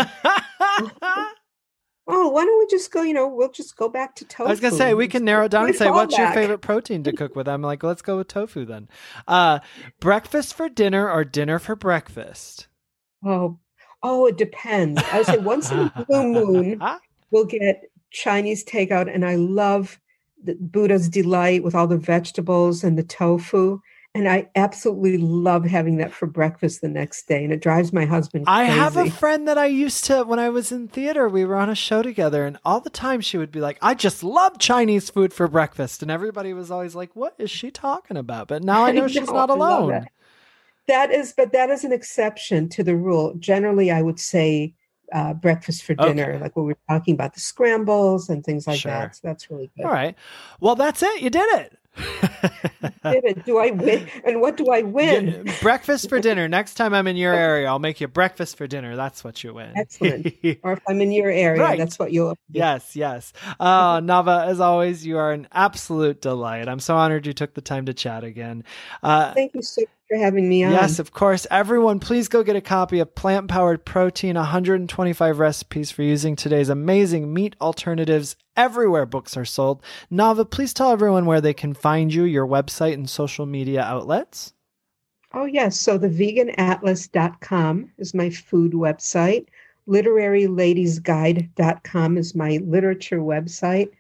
Speaker 3: Oh, why don't we just go, you know, we'll just go back to tofu.
Speaker 1: I was gonna say we can narrow it down and
Speaker 3: Good
Speaker 1: say what's your
Speaker 3: fallback.
Speaker 1: favorite protein to cook with. I'm like, let's go with tofu then. Uh, breakfast for dinner or dinner for breakfast?
Speaker 3: Oh, oh, it depends. I would say once in a blue moon, we'll get Chinese takeout, and I love the Buddha's Delight with all the vegetables and the tofu. And I absolutely love having that for breakfast the next day. And it drives my husband crazy.
Speaker 1: I have a friend that I used to, when I was in theater, we were on a show together, and all the time she would be like, I just love Chinese food for breakfast. And everybody was always like, what is she talking about? But now I know she's
Speaker 3: know,
Speaker 1: not
Speaker 3: I love
Speaker 1: alone.
Speaker 3: that. That is, but that is an exception to the rule. Generally, I would say uh, breakfast for dinner,
Speaker 1: Okay.
Speaker 3: like when we're talking about the scrambles and things like
Speaker 1: Sure.
Speaker 3: that. So that's really good.
Speaker 1: All right. Well, that's it. You did it.
Speaker 3: Did it. Do I win? And what do I win?
Speaker 1: Yeah, breakfast for dinner. Next time I'm in your area, I'll make you breakfast for dinner. That's what you win.
Speaker 3: Excellent. Or if I'm in your area,
Speaker 1: Right.
Speaker 3: that's what you'll.
Speaker 1: Yes, yes. Uh, Nava, as always, you are an absolute delight. I'm so honored you took the time to chat again. Uh,
Speaker 3: Thank you so much for having me on.
Speaker 1: Yes, of course. Everyone, please go get a copy of Plant Powered Protein, one hundred twenty-five recipes for using today's amazing meat alternatives everywhere books are sold. Nava, please tell everyone where they can find you, your website, and social media outlets.
Speaker 3: Oh, yes. So the vegan atlas dot com is my food website. literary ladies guide dot com is my literature website.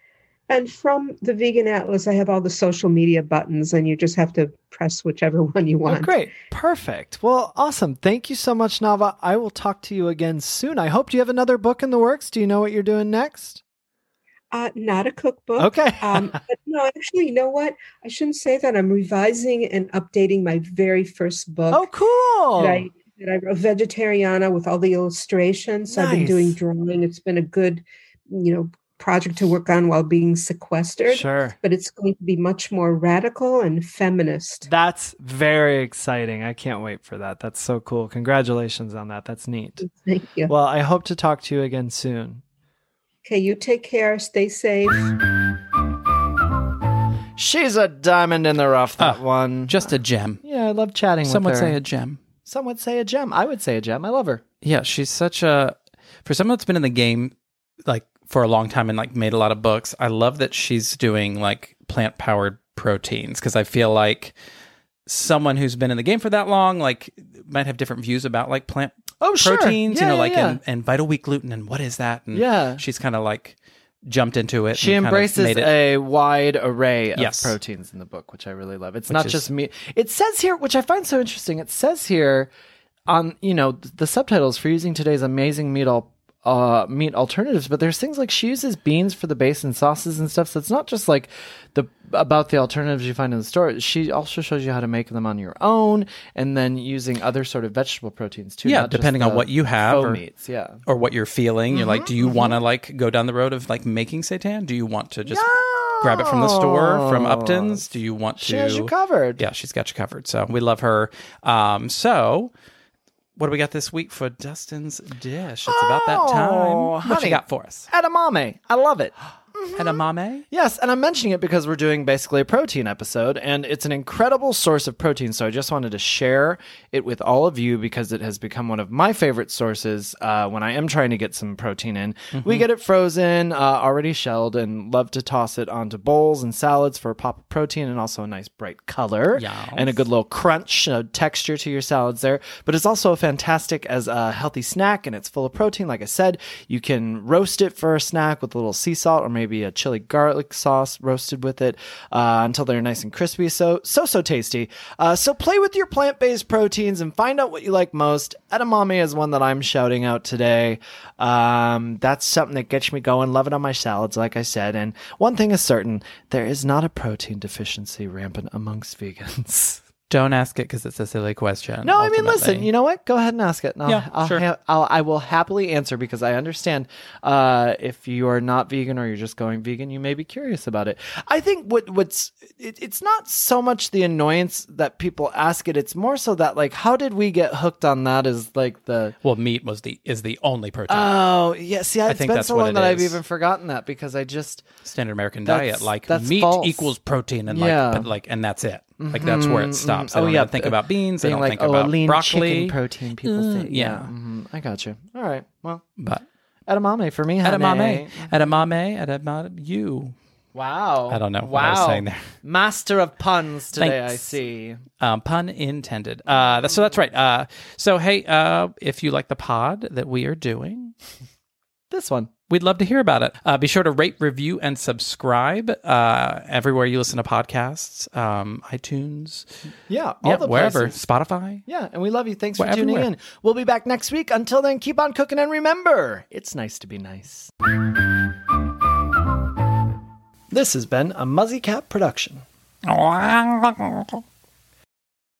Speaker 3: And from the Vegan Atlas, I have all the social media buttons, and you just have to press whichever one you
Speaker 1: Oh,
Speaker 3: want.
Speaker 1: great. Perfect. Well, awesome. Thank you so much, Nava. I will talk to you again soon. I hope. Do you have another book in the works? Do you know what you're doing next?
Speaker 3: Uh, not a cookbook.
Speaker 1: Okay.
Speaker 3: um, but no, actually, you know what? I shouldn't say that. I'm revising and updating my very first book.
Speaker 1: Oh, cool.
Speaker 3: That I, that I wrote, Vegetariana, with all the illustrations. I've been
Speaker 1: Nice.
Speaker 3: doing drawing. It's been a good, you know, project to work on while being sequestered.
Speaker 1: Sure.
Speaker 3: But it's going to be much more radical and feminist.
Speaker 1: That's very exciting. I can't wait for that. That's so cool. Congratulations on that. That's neat.
Speaker 3: Thank you.
Speaker 1: Well, I hope to talk to you again soon.
Speaker 3: Okay, you take care. Stay safe.
Speaker 1: She's a diamond in the rough, that
Speaker 2: Ah,
Speaker 1: one.
Speaker 2: Just a gem.
Speaker 1: Yeah, I love chatting
Speaker 2: Some
Speaker 1: with
Speaker 2: would
Speaker 1: her.
Speaker 2: say a gem.
Speaker 1: Some would say a gem. I would say a gem. I love her.
Speaker 2: Yeah, she's such a for someone that's been in the game like for a long time and like made a lot of books. I love that she's doing like plant powered proteins because I feel like someone who's been in the game for that long like might have different views about like plant
Speaker 1: Oh, sure.
Speaker 2: proteins,
Speaker 1: Yeah,
Speaker 2: you know,
Speaker 1: yeah,
Speaker 2: like
Speaker 1: yeah.
Speaker 2: and, and vital wheat gluten and what is that? And
Speaker 1: Yeah.
Speaker 2: she's kind of like jumped into it.
Speaker 1: She
Speaker 2: and kind of
Speaker 1: embraces
Speaker 2: made it,
Speaker 1: a wide array of
Speaker 2: Yes.
Speaker 1: proteins in the book, which I really love. It's
Speaker 2: Which
Speaker 1: not
Speaker 2: is-
Speaker 1: just meat. It says here, which I find so interesting. It says here on, you know, the subtitles for using today's amazing meat al- uh, meat alternatives, but there's things like she uses beans for the base and sauces and stuff. So it's not just like the about the alternatives you find in the store. She also shows you how to make them on your own, and then using other sort of vegetable proteins too.
Speaker 2: Yeah,
Speaker 1: not just
Speaker 2: depending on
Speaker 1: the
Speaker 2: what you have
Speaker 1: faux
Speaker 2: or-
Speaker 1: meats. Yeah.
Speaker 2: or what you're feeling. You're like,
Speaker 1: Mm-hmm,
Speaker 2: do you want to like go down the road of like making seitan? Do you want to just grab it from the store from Upton's? Do you want to?
Speaker 1: She has you covered.
Speaker 2: Yeah, she's got you covered. So we love her. Um, so what do we got this week for Dustin's dish? It's about that time.
Speaker 1: Oh,
Speaker 2: What
Speaker 1: honey.
Speaker 2: you got for us?
Speaker 1: Edamame. I love it.
Speaker 2: Edamame?
Speaker 1: Yes, and I'm mentioning it because we're doing basically a protein episode, and it's an incredible source of protein. So I just wanted to share it with all of you because it has become one of my favorite sources uh, when I am trying to get some protein in.
Speaker 2: Mm-hmm.
Speaker 1: We get it frozen, uh, already shelled, and love to toss it onto bowls and salads for a pop of protein and also a nice bright color
Speaker 2: Yes.
Speaker 1: and a good little crunch uh, texture to your salads there. But it's also fantastic as a healthy snack, and it's full of protein. Like I said, you can roast it for a snack with a little sea salt or maybe a chili garlic sauce roasted with it uh, until they're nice and crispy. So, so, so tasty. Uh, so play with your plant-based proteins and find out what you like most. Edamame is one that I'm shouting out today. Um, that's something that gets me going. Love it on my salads, like I said. And one thing is certain, there is not a protein deficiency rampant amongst vegans.
Speaker 2: Don't ask it because it's a silly question.
Speaker 1: No, I mean,
Speaker 2: ultimately.
Speaker 1: listen, you know what? Go ahead and ask it. And I'll,
Speaker 2: Yeah,
Speaker 1: I'll
Speaker 2: sure.
Speaker 1: ha- I'll, I will happily answer because I understand uh, if you are not vegan or you're just going vegan, you may be curious about it. I think what what's it, it's not so much the annoyance that people ask it. It's more so that like, how did we get hooked on that? Is like the
Speaker 2: Well, meat was the is the only protein.
Speaker 1: oh yeah. See, it's
Speaker 2: think
Speaker 1: been
Speaker 2: that's
Speaker 1: so
Speaker 2: what
Speaker 1: long
Speaker 2: it
Speaker 1: that I've
Speaker 2: is.
Speaker 1: even forgotten that because I just
Speaker 2: Standard American
Speaker 1: That's-
Speaker 2: diet, like
Speaker 1: that's
Speaker 2: meat
Speaker 1: false.
Speaker 2: equals protein, and
Speaker 1: Yeah.
Speaker 2: like, but like, and that's it. Like that's where it stops.
Speaker 1: mhm.
Speaker 2: I
Speaker 1: Oh,
Speaker 2: don't
Speaker 1: yeah,
Speaker 2: even think
Speaker 1: uh,
Speaker 2: about beans. I
Speaker 1: being
Speaker 2: don't
Speaker 1: like
Speaker 2: think
Speaker 1: oh
Speaker 2: about
Speaker 1: a lean
Speaker 2: broccoli.
Speaker 1: chicken protein. People
Speaker 2: Uh,
Speaker 1: say
Speaker 2: yeah.
Speaker 1: mhm. I got you. All right. Well,
Speaker 2: But
Speaker 1: edamame for me. honey.
Speaker 2: edamame, edamame, edamame, you.
Speaker 1: Wow.
Speaker 2: I don't know
Speaker 1: Wow.
Speaker 2: what I was saying there.
Speaker 1: Master of puns today,
Speaker 2: Thanks.
Speaker 1: I see.
Speaker 2: Um, pun intended. Uh, that's, so that's right. Uh, so hey, uh, if you like the pod that we are doing,
Speaker 1: This one.
Speaker 2: we'd love to hear about it. Uh, be sure to rate, review, and subscribe uh, everywhere you listen to podcasts, um, iTunes,
Speaker 1: Yeah, all
Speaker 2: yeah,
Speaker 1: the
Speaker 2: wherever,
Speaker 1: places.
Speaker 2: Spotify.
Speaker 1: Yeah, and we love you. Thanks
Speaker 2: We're
Speaker 1: for tuning
Speaker 2: everywhere.
Speaker 1: in. We'll be back next week. Until then, keep on cooking and remember, it's nice to be nice. This has been a Muzzy Cat production.